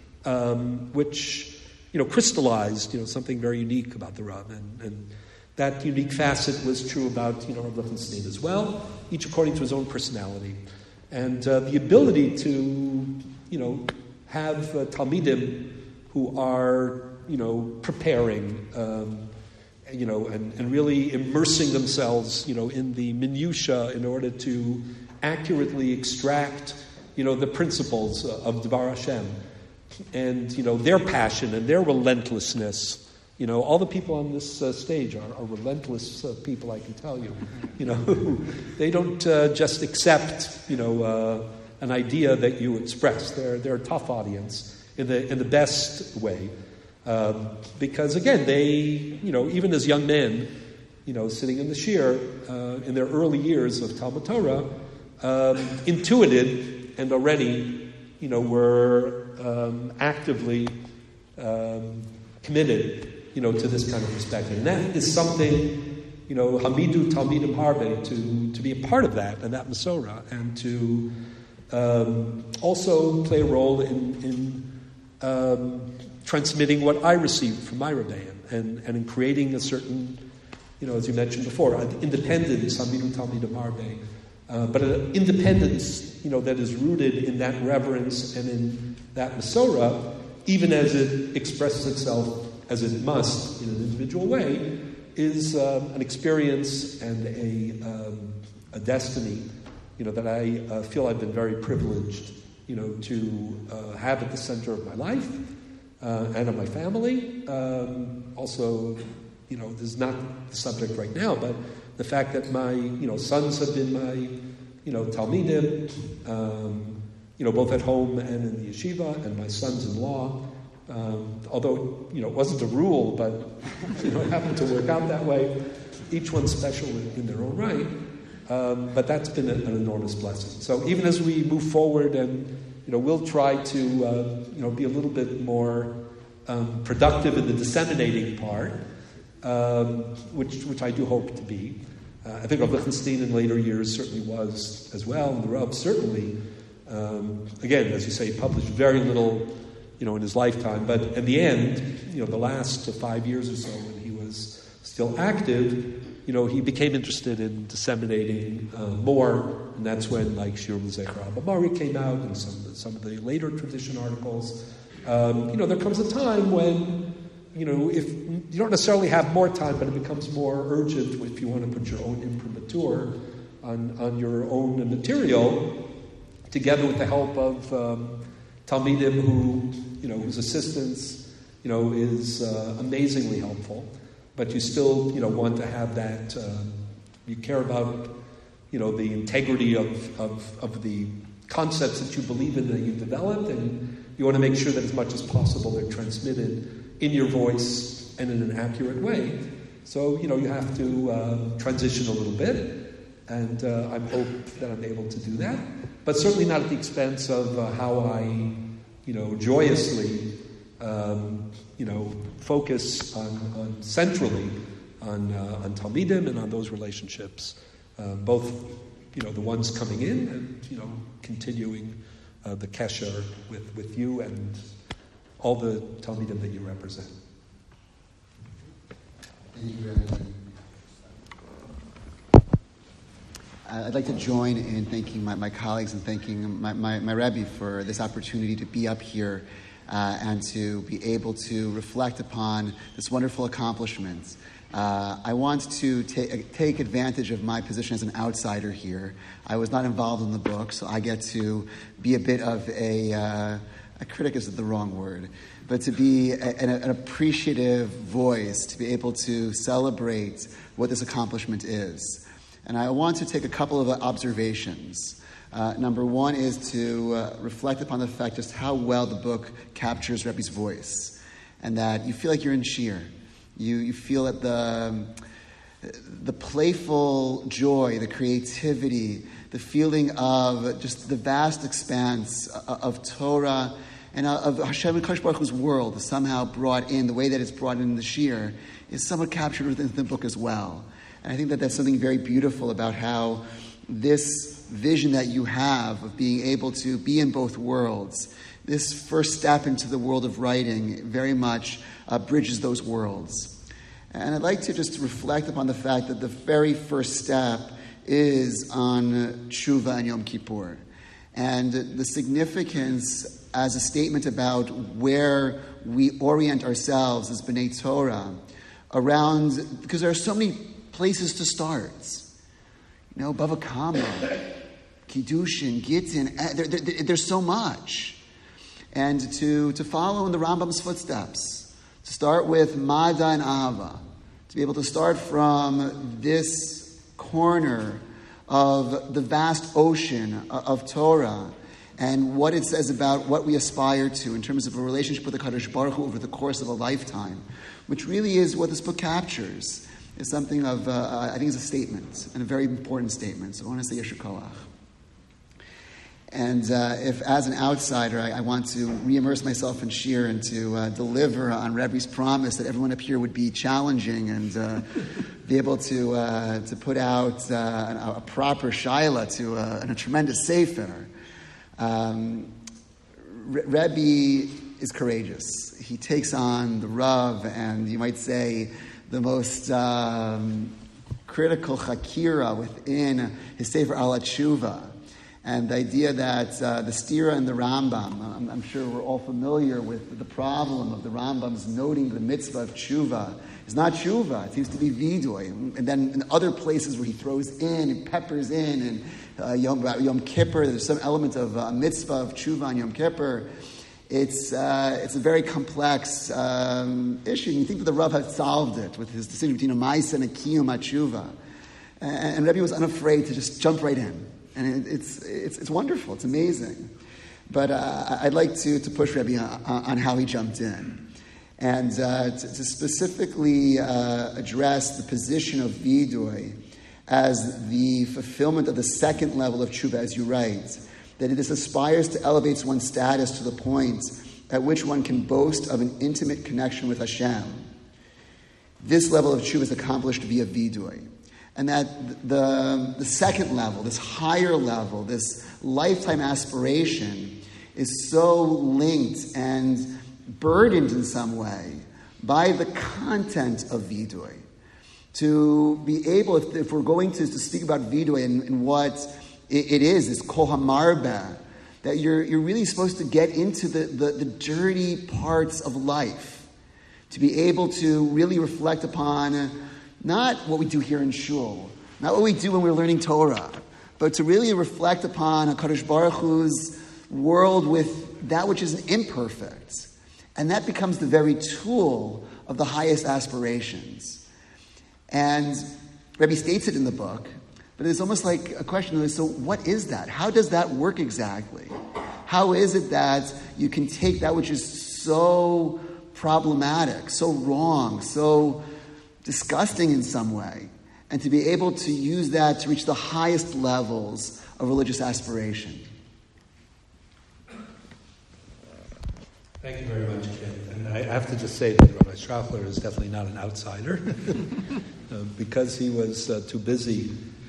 which crystallized, something very unique about the Rav, and that unique facet was true about, Rav Lichtenstein as well, each according to his own personality. And the ability to, have Talmidim who are, preparing, and really immersing themselves, in the minutiae in order to accurately extract, the principles of Dvar Hashem. And, their passion and their relentlessness. All the people on this stage are relentless people, I can tell you. They don't just accept, an idea that you express. They're a tough audience in the best way. Because, again, they, even as young men, sitting in the shir, in their early years of Talmud Torah, intuited and already, were actively committed, to this kind of perspective. And that is something, Hamidu Talmidim Harbe, to be a part of that, and that Masorah, and to also play a role in transmitting what I received from my Rebbeim, and in creating a certain, as you mentioned before, an independence, Hamidu Talmidim Harbe, but an independence, that is rooted in that reverence and in that Masorah, even as it expresses itself as it must in an individual way, is an experience and a destiny, that I feel I've been very privileged, to have at the center of my life and of my family. Also, this is not the subject right now, but the fact that my, sons have been my, Talmidim, both at home and in the yeshiva, and my sons-in-law. Although, it wasn't a rule, but, it happened to work out that way. Each one's special in their own right. But that's been an enormous blessing. So even as we move forward and, we'll try to, be a little bit more productive in the disseminating part, which I do hope to be. I think Rav Lichtenstein in later years certainly was as well, and the Rav certainly, again, as you say, published very little, in his lifetime, but in the end, the last 5 years or so when he was still active, he became interested in disseminating more, and that's when, like, Shir L'Zecher Abba Mari came out, and some of the later tradition articles. There comes a time when, if you don't necessarily have more time, but it becomes more urgent if you want to put your own imprimatur on your own material, together with the help of Talmidim whose assistance, is amazingly helpful. But you still, want to have that, you care about, the integrity of the concepts that you believe in, that you've developed, and you want to make sure that as much as possible they're transmitted in your voice and in an accurate way. So, you have to transition a little bit, and I hope that I'm able to do that. But certainly not at the expense of how I, joyously, focus on centrally on Talmidim and on those relationships, both, the ones coming in and, continuing the kesher with you and all the Talmidim that you represent. Thank you very much. I'd like to join in thanking my colleagues and thanking my Rebbe for this opportunity to be up here and to be able to reflect upon this wonderful accomplishment. I want to take advantage of my position as an outsider here. I was not involved in the book, so I get to be a bit of a critic is the wrong word, but to be an appreciative voice, to be able to celebrate what this accomplishment is. And I want to take a couple of observations. Number one is to reflect upon the fact just how well the book captures Rebbe's voice, and that you feel like you're in shir. You feel that the playful joy, the creativity, the feeling of just the vast expanse of Torah and of Hashem and Kadosh Baruch Hu's world is somehow brought in, the way that it's brought in the shir is somewhat captured within the book as well. And I think that that's something very beautiful about how this vision that you have of being able to be in both worlds, this first step into the world of writing very much bridges those worlds. And I'd like to just reflect upon the fact that the very first step is on Tshuva and Yom Kippur. And the significance as a statement about where we orient ourselves as B'nai Torah around, because there are so many places to start. Bava Kama, Kiddushin, Gittin, there's so much. And to follow in the Rambam's footsteps, to start with Mada and Ava, to be able to start from this corner of the vast ocean of Torah and what it says about what we aspire to in terms of a relationship with the Kadosh Baruch Hu over the course of a lifetime, which really is what this book captures, is something of, I think, is a statement, and a very important statement. So I want to say Yesher Koach. And if, as an outsider, I want to re-immerse myself in Shir and to deliver on Rebbe's promise that everyone up here would be challenging and be able to put out a proper shaila and a tremendous sefer, Rebbe is courageous. He takes on the Rav and, you might say, the most critical chakira within his Sefer Al HaTshuva. And the idea that the Stira and the Rambam, I'm sure we're all familiar with the problem of the Rambam's noting the mitzvah of tshuva. It's not tshuva, it seems to be vidoy. And then in other places where he throws in and peppers in, and Yom Kippur, there's some element of mitzvah of tshuva on Yom Kippur. It's a very complex issue. You think that the Rav had solved it with his decision between a Maisa and a Kiyum HaTshuva. And Rebbe was unafraid to just jump right in. And it's wonderful. It's amazing. But I'd like to push Rebbe on how he jumped in. And to specifically address the position of Vidoy as the fulfillment of the second level of tshuva, as you write, that it aspires to elevate one's status to the point at which one can boast of an intimate connection with Hashem. This level of tshuva is accomplished via Vidoy. And that the second level, this higher level, this lifetime aspiration is so linked and burdened in some way by the content of Vidoy. To be able, if we're going to speak about Vidoy and what it is, this Kol HaMarba, that you're really supposed to get into the dirty parts of life, to be able to really reflect upon not what we do here in shul, not what we do when we're learning Torah, but to really reflect upon HaKadosh Baruch Hu's world with that which is imperfect. And that becomes the very tool of the highest aspirations. And Rebbe states it in the book, but it's almost like a question of, so what is that? How does that work exactly? How is it that you can take that which is so problematic, so wrong, so disgusting in some way, and to be able to use that to reach the highest levels of religious aspiration? Thank you very much, Ken. And I have to just say that Rabbi Strauchler is definitely not an outsider because he was too busy,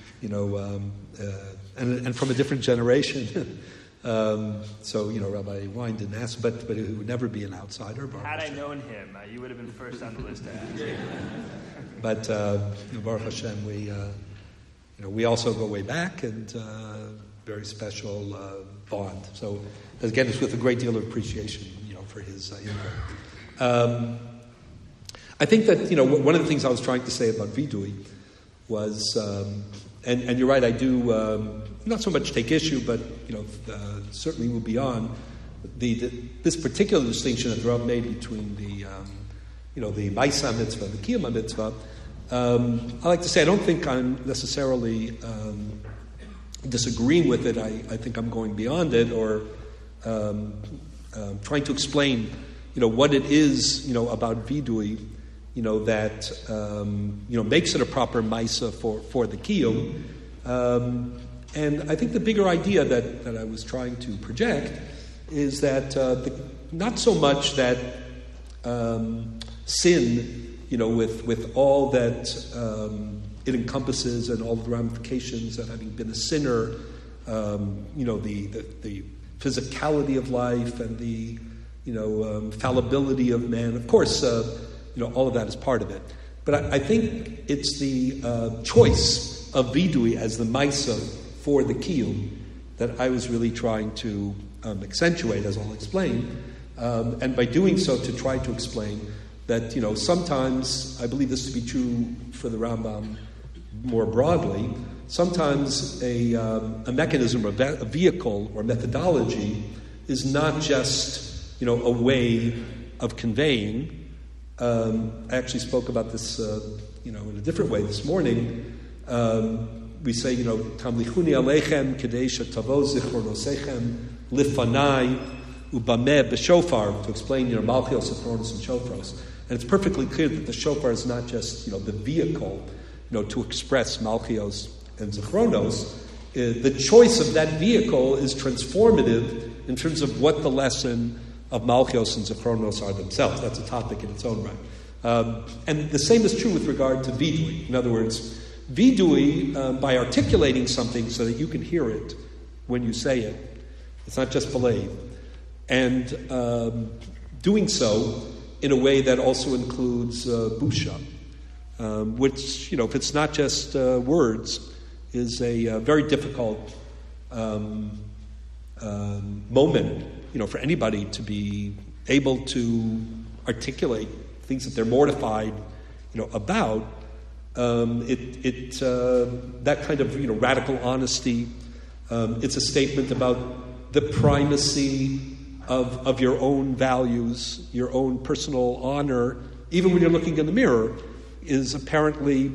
and from a different generation. So, Rabbi Wein didn't ask, but he would never be an outsider. Had I known him, you would have been first on the list to ask. But Baruch Hashem, we also go way back, and very special bond. So again, it's with a great deal of appreciation, for his input. I think that one of the things I was trying to say about Vidoy was, and you're right, I do not so much take issue, but certainly move beyond this particular distinction that the Rav made between the Maisa mitzvah and the Kiyum mitzvah. I like to say I don't think I'm necessarily disagreeing with it. I think I'm going beyond it, or trying to explain, what it is, about Vidoy, that makes it a proper Maisa for the Kiyum. And I think the bigger idea that I was trying to project is that not so much that sin, with all that it encompasses and all the ramifications of having been a sinner, the physicality of life and the fallibility of man. Of course, all of that is part of it. But I think it's the choice of Vidoy as the Maisa for the Kiyum that I was really trying to accentuate, as I'll explain. And by doing so, to try to explain that, sometimes, I believe this to be true for the Rambam more broadly, sometimes a mechanism or a vehicle or methodology is not just, a way of conveying. I actually spoke about this, in a different way this morning. We say, Tamlichuni aleichem kadei shetavo zichronosechem lifanai ubameh b'shofar, to explain, malchios, zichronos, and shofros. And it's perfectly clear that the shofar is not just, the vehicle, to express malchios and zichronos. The choice of that vehicle is transformative in terms of what the lesson of malchios and zichronos are themselves. That's a topic in its own right. And the same is true with regard to vidui. In other words, vidui, by articulating something so that you can hear it when you say it, it's not just believe, and doing so in a way that also includes busha, which, if it's not just words, is a very difficult moment, for anybody to be able to articulate things that they're mortified, about. That kind of radical honesty. It's a statement about the primacy of your own values, your own personal honor, even when you're looking in the mirror, is apparently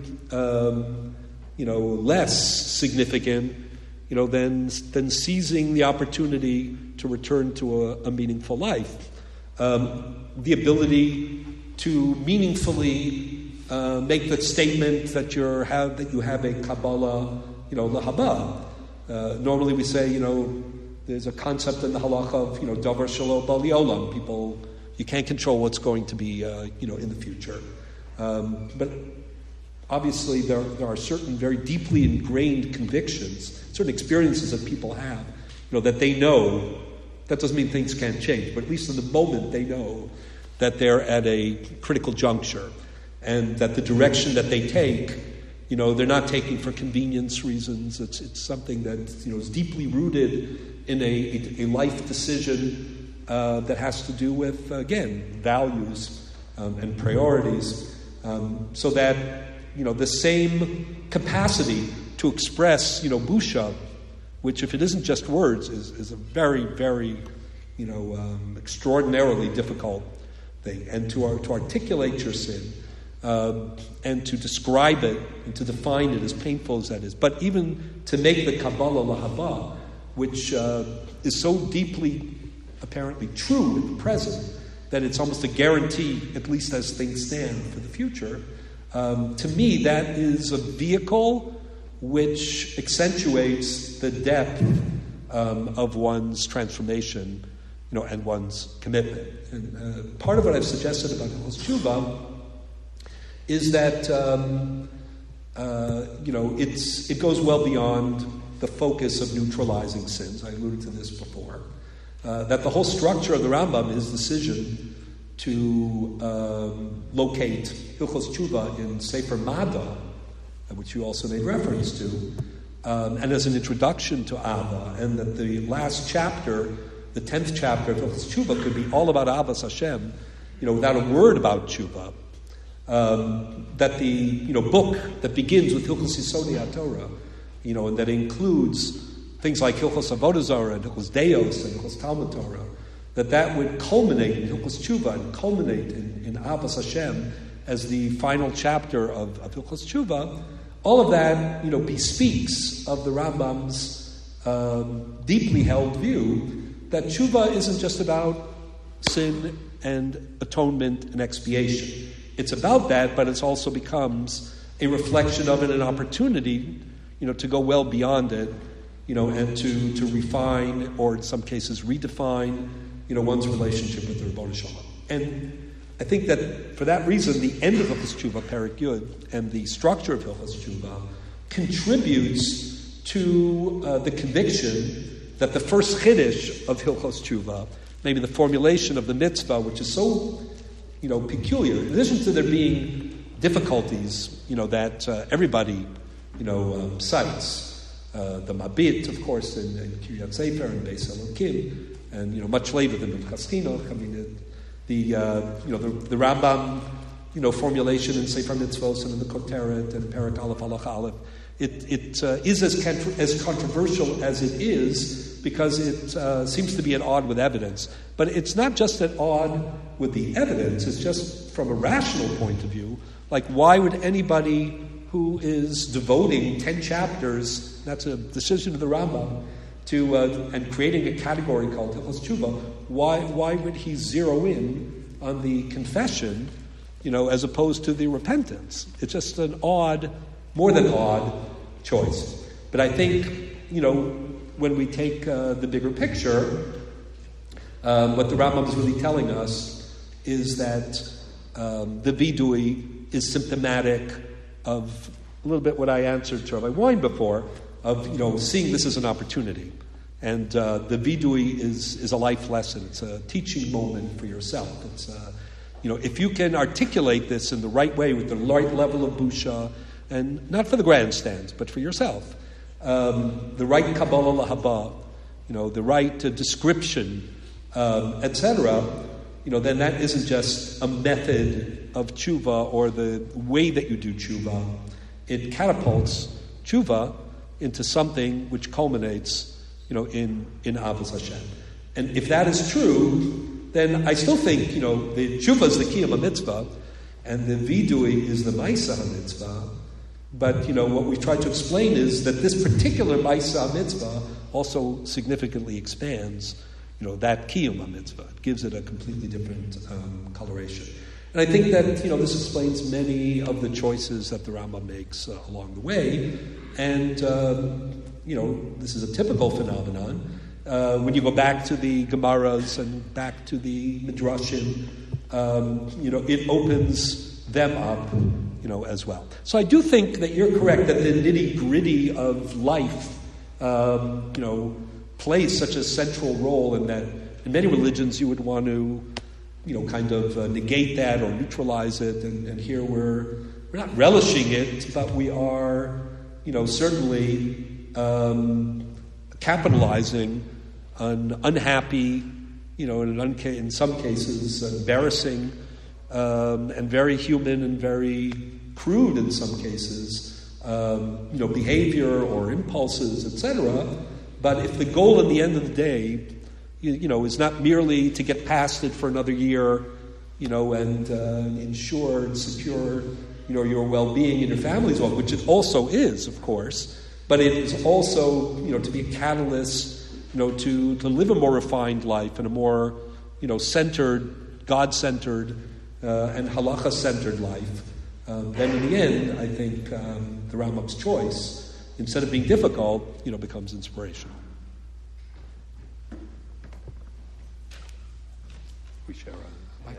less significant than seizing the opportunity to return to a meaningful life. The ability to meaningfully make the statement that you have a Kabbalah, lahaba. Normally we say, there's a concept in the halacha of, davar shelo ba liolam. People, you can't control what's going to be, in the future. But obviously there are certain very deeply ingrained convictions, certain experiences that people have, that they know. That doesn't mean things can't change, but at least in the moment they know that they're at a critical juncture, and that the direction that they take, they're not taking for convenience reasons. It's something that is deeply rooted in a life decision that has to do with, again, values and priorities, so that the same capacity to express busha, which, if it isn't just words, is a very, very extraordinarily difficult thing, and to articulate your sin. And to describe it and to define it, as painful as that is, but even to make the Kabbalah lahaba, which is so deeply apparently true in the present that it's almost a guarantee, at least as things stand, for the future. To me, that is a vehicle which accentuates the depth of one's transformation, and one's commitment. And part of what I've suggested about Hilchos Tshuva is that it goes well beyond the focus of neutralizing sins. I alluded to this before. That the whole structure of the Rambam is decision to locate Hilchos Tshuva in Sefer Mada, which you also made reference to, and as an introduction to Ava, and that the last chapter, the 10th chapter of Hilchos Tshuva, could be all about Avas Hashem, without a word about Tshuva. That the book that begins with Hilchos Yisodei HaTorah, and that includes things like Hilchos Avodah Zarah and Hilchos Deos and Hilchos Talmud Torah, that would culminate in Hilchos Tshuva and culminate in Avas Hashem as the final chapter of Hilchos Tshuva. All of that, bespeaks of the Rambam's deeply held view that Tshuva isn't just about sin and atonement and expiation. It's about that, but it also becomes a reflection of it, an opportunity, to go well beyond it, and to refine, or in some cases redefine, one's relationship with the Ribono Shel Olam. And I think that for that reason, the end of Hilchos Tshuva, Perek Yud, and the structure of Hilchos Tshuva contributes to the conviction that the first chiddush of Hilchos Tshuva, maybe the formulation of the mitzvah, which is so peculiar. In addition to there being difficulties, that everybody, cites, the Mabit, of course, in Kiryat Sefer and Beis Elokim, and much later than Minchas Chinuch. I mean, the Rambam, formulation in Sefer Mitzvos and in the Koteret and Perek Aleph Alach Aleph. It is as controversial as it is because it seems to be at odds with evidence. But it's not just at odds with the evidence, it's just from a rational point of view. Like, why would anybody who is devoting 10 chapters, that's a decision of the Rambam, to and creating a category called Hilchos Tshuva, why would he zero in on the confession, as opposed to the repentance? It's just an more than odd choice. But I think, when we take the bigger picture, what the Rambam is really telling us is that the vidui is symptomatic of a little bit what I answered to Rabbi Wein before, of seeing this as an opportunity. And the vidui is a life lesson. It's a teaching moment for yourself. It's if you can articulate this in the right way with the right level of busha, and not for the grandstands, but for yourself, the right kabbalah lahaba, the right description, etc., then that isn't just a method of tshuva or the way that you do tshuva. It catapults tshuva into something which culminates, in Avos Hashem. And if that is true, then I still think, the tshuva is the kiyum mitzvah, and the vidui is the ma'isa mitzvah. But, what we've tried to explain is that this particular ma'isa mitzvah also significantly expands, that kiyum mitzvah. It gives it a completely different coloration. And I think that, this explains many of the choices that the Rambam makes along the way. And, this is a typical phenomenon. When you go back to the Gemaras and back to the Midrashim, it opens them up, as well. So I do think that you're correct that the nitty-gritty of life, plays such a central role in that in many religions you would want to, kind of negate that or neutralize it. And here we're not relishing it, but we are, certainly capitalizing on unhappy, in some cases embarrassing, and very human and very crude in some cases, behavior or impulses, etc. But if the goal at the end of the day, is not merely to get past it for another year, and ensure and secure, your well-being and your family's well, which it also is, of course, but it is also, to be a catalyst, to live a more refined life and a more, centered, God-centered, and halacha-centered life. Then in the end, I think the Rambam's choice, instead of being difficult, becomes inspirational. We share a mic.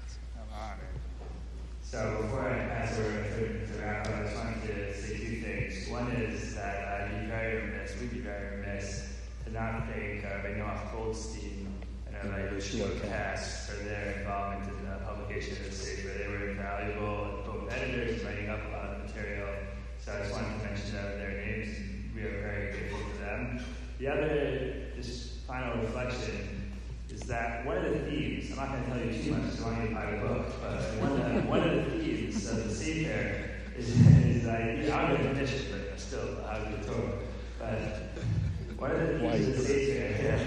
So before I pass over to Rafa, I just wanted to say two things. One is that we'd be very remiss to not thank Noach Goldstein and Yeshua Kass for their involvement in the publication of this paper. They were invaluable, both editors writing up a lot of material. So I just wanted to mention their names, and we are very grateful to them. The other, just final reflection, is that one of the themes, I'm not going to tell you too much because I want you to buy the book, but one of the themes of the Sefer is I'm going to finish it, but still, I'll do the Torah. But one of the themes of the Sefer,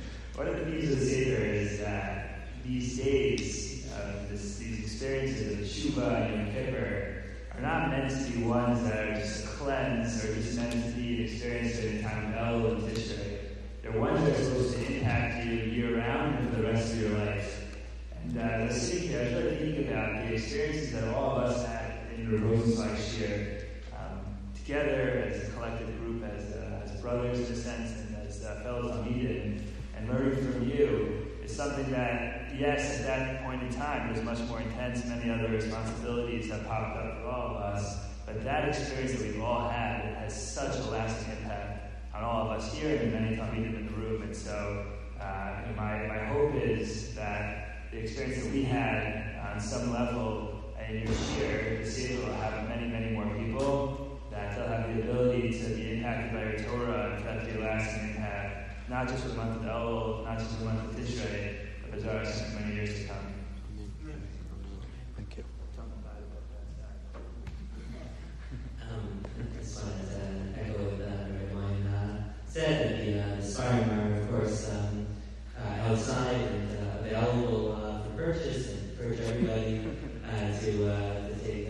is that these days, these experiences of Tshuva and Yom Kippur are not meant to be ones that are just a cleanse or just meant to be an experience during the time of Elul and Tishrei. They're ones that are supposed to impact you year-round and for the rest of your life. And as I sit here, I try to think about the experiences that all of us had in the Rosenzweig Shir, together as a collective group, as brothers in a sense, and as fellows on Eden. And learning from you is something that, yes, at that point in time, it was much more intense. Many other responsibilities have popped up for all of us. But that experience that we've all had has such a lasting impact on all of us here and many Talmidim in the room. And so my hope is that the experience that we had on some level in your share, the Sefer will have many, many more people, that they'll have the ability to be impacted by your Torah and that be a lasting impact, not just for the month of Elul, not just for the month of Tishrei, but for many years to come. said that the Sfarim are, of course, outside and available for purchase, and urge everybody to take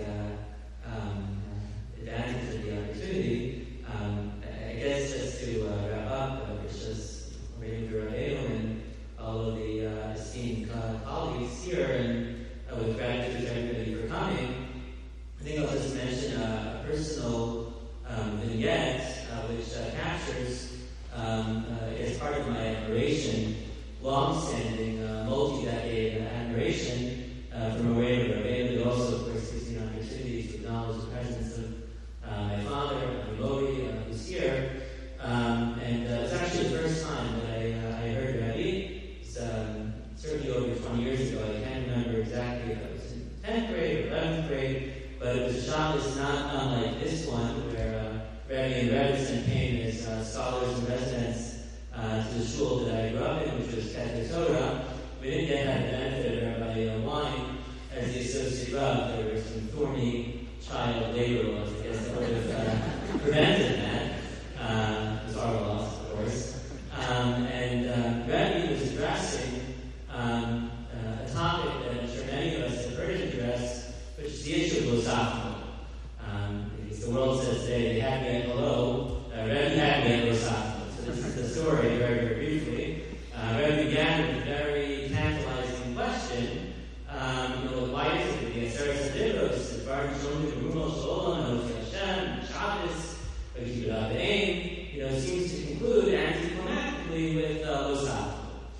advantage of the opportunity. I guess just to wrap up, it's just Rabbi Rabbeinu and all of the esteemed colleagues here, and with gratitude to everybody for coming. I think I'll just mention a personal vignette which captures, as part of my admiration, long-standing, multi-decade admiration from a way of Rabbeinu, but also, of course, gives me an opportunity to acknowledge the presence of my father, Mori, who's here. And it's actually the first time that I heard Rabbi. It's certainly over 20 years ago. I can't remember exactly if it was in 10th grade or 11th grade, but it was a Shabbos not unlike this one, where Rabbi and Rebbetzin came as scholars and residents to the shul that I grew up in, which was Keter Torah. We didn't yet have the benefit of Rabbi Wine as the associate rab. There were some thorny child labor laws, I guess, that would have prevented that. It was our loss, of course. And Rabbi was addressing a topic that I'm sure many of us have heard him address, which is the issue of Losafno. Because the world says today, they had me at hello, Rabbi had me at Losafno. So this is the story, very, very briefly. Rabbi began with a very tantalizing question. Why is it that the Aseret Dibros, the Baruch Shalom, the Rumo Shalom, Elohi Hashem, Shabbos, V'Kibbutz Avein, seems to conclude anticlimactically with Losafno.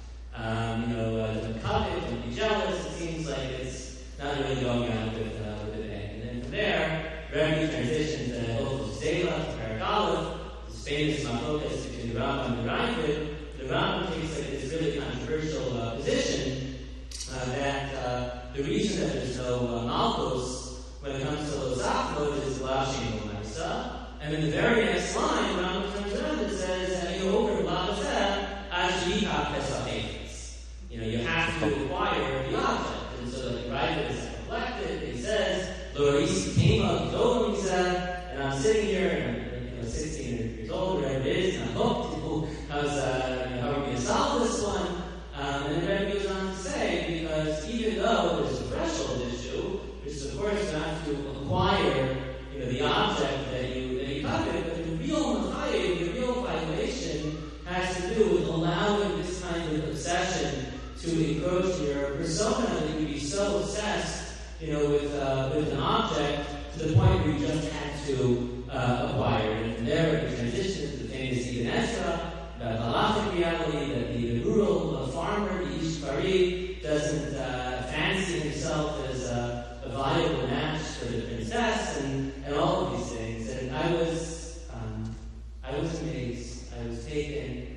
To covet and be jealous, it seems like it's not really going out with a bang. And then from there, Rabbi transitioned to Hilchos Zela, to Perek Aleph, this famous machlokas between the Rambam and the Rambam. The Rambam takes like this really controversial position that the reason that there's no Malchus when it comes to Losafno is Lashim L'Marsa. And in the very next line, the Rambam turns around and says, over L'Maseh, Ashiyikach Pesachefes. You have to acquire the object. And so the writer is reflected. He says, Loris came up, and I'm sitting here, and I'm 16 years old, whatever it is, and I'm hooked. How are we going to solve this one? And then Rebbe goes on to say, because even though there's a threshold issue, which is of course not to acquire, the object that you covet, but the real machayim, the real violation, has to do with allowing this kind of obsession to encroach in your persona, that you be so obsessed, with an object to the point where you just had to acquire it. And from there, it transitions to the famous Ibn Ezra, about halachic reality, that the rural farmer, the Ish Bari, doesn't fancy himself as a viable match for the princess, and all of these things. And I was amazed. I was taken,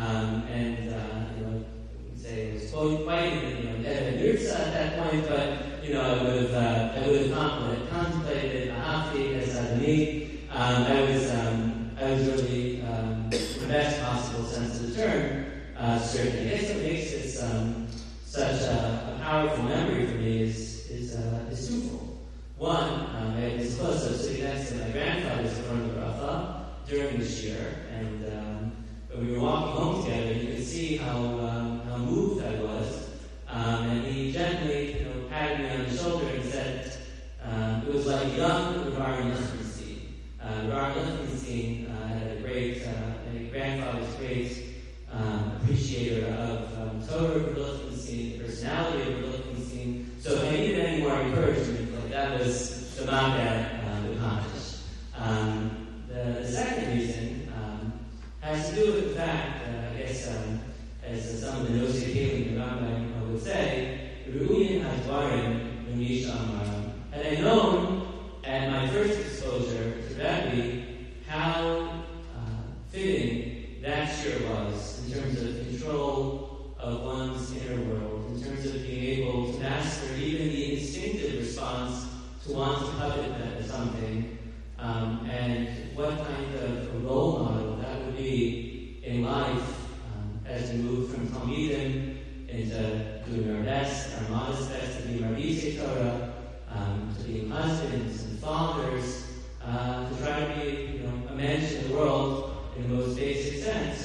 say it was quite at that point, but I would have contemplated Ahafi as Adoni. I was really the best possible sense of the term, certainly. I guess what makes this such a powerful memory for me is twofold. One, I was close. I was sitting next to my grandfather's Korban Bracha during this year, and when we were walking home together, you could see how moved I was. And he gently, patted me on the shoulder and said, it was like young Rav Lichtenstein. Rav Lichtenstein had a grandfather's great appreciator of Torah of Lichtenstein, the personality of Lichtenstein. So if I needed any more encouragement, that was the amount that would accomplish. The second reason has to do with the fact, I guess, as some of the Nosei Kalim in the Rambam would say, Ru'uyin Hadvarim L'Mish Amaram. Had I known at my first exposure to Rabbi how fitting that shir was in terms of control of one's inner world, in terms of being able to master even the instinctive response to want to covet something, and what kind of a role model that would be in life as we move from Talmidim into doing our best, our modest best, to be Marbizei Torah, to being husbands and fathers, to try to be a mensch in the world in the most basic sense.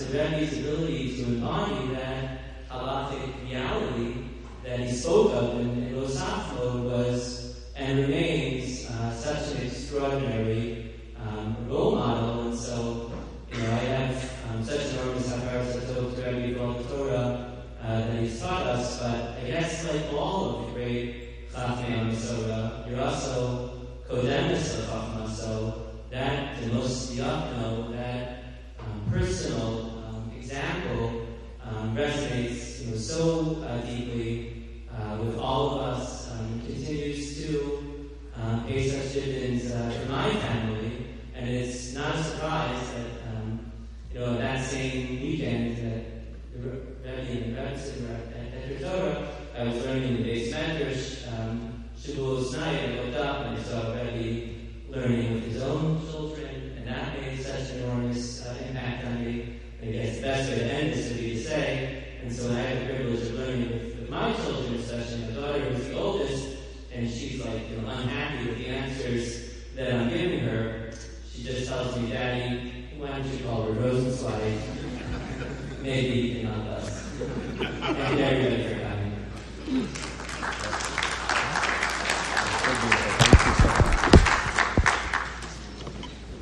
the Rebbe's ability to embody that halachic reality that he spoke of in Osafo was and remains such an extraordinary role model. And so, I have such enormous hakaras to Rebbe for all the Torah that he's taught us. But I guess, like all of the great Chachmei Masorah, you're also Kodemis of Chachma. So that the most Yakno, that personal example resonates so deeply with all of us. Continues to pay such dividends for my family, and it's not a surprise that that same weekend that the Rebbe and the at Torah, I was learning the base medrash. Shavuos night, I looked up and I saw Rebbe learning with his own children, and that made such an enormous impact on me. I guess the best way to end this would be to say, and so I had the privilege of learning with my children, especially my daughter who's the oldest, and she's like, unhappy with the answers that I'm giving her. She just tells me, Daddy, why don't you call her Rosenzweig? Maybe you can help us. And everybody for coming.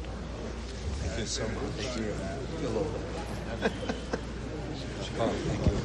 Thank you so much. Thank you.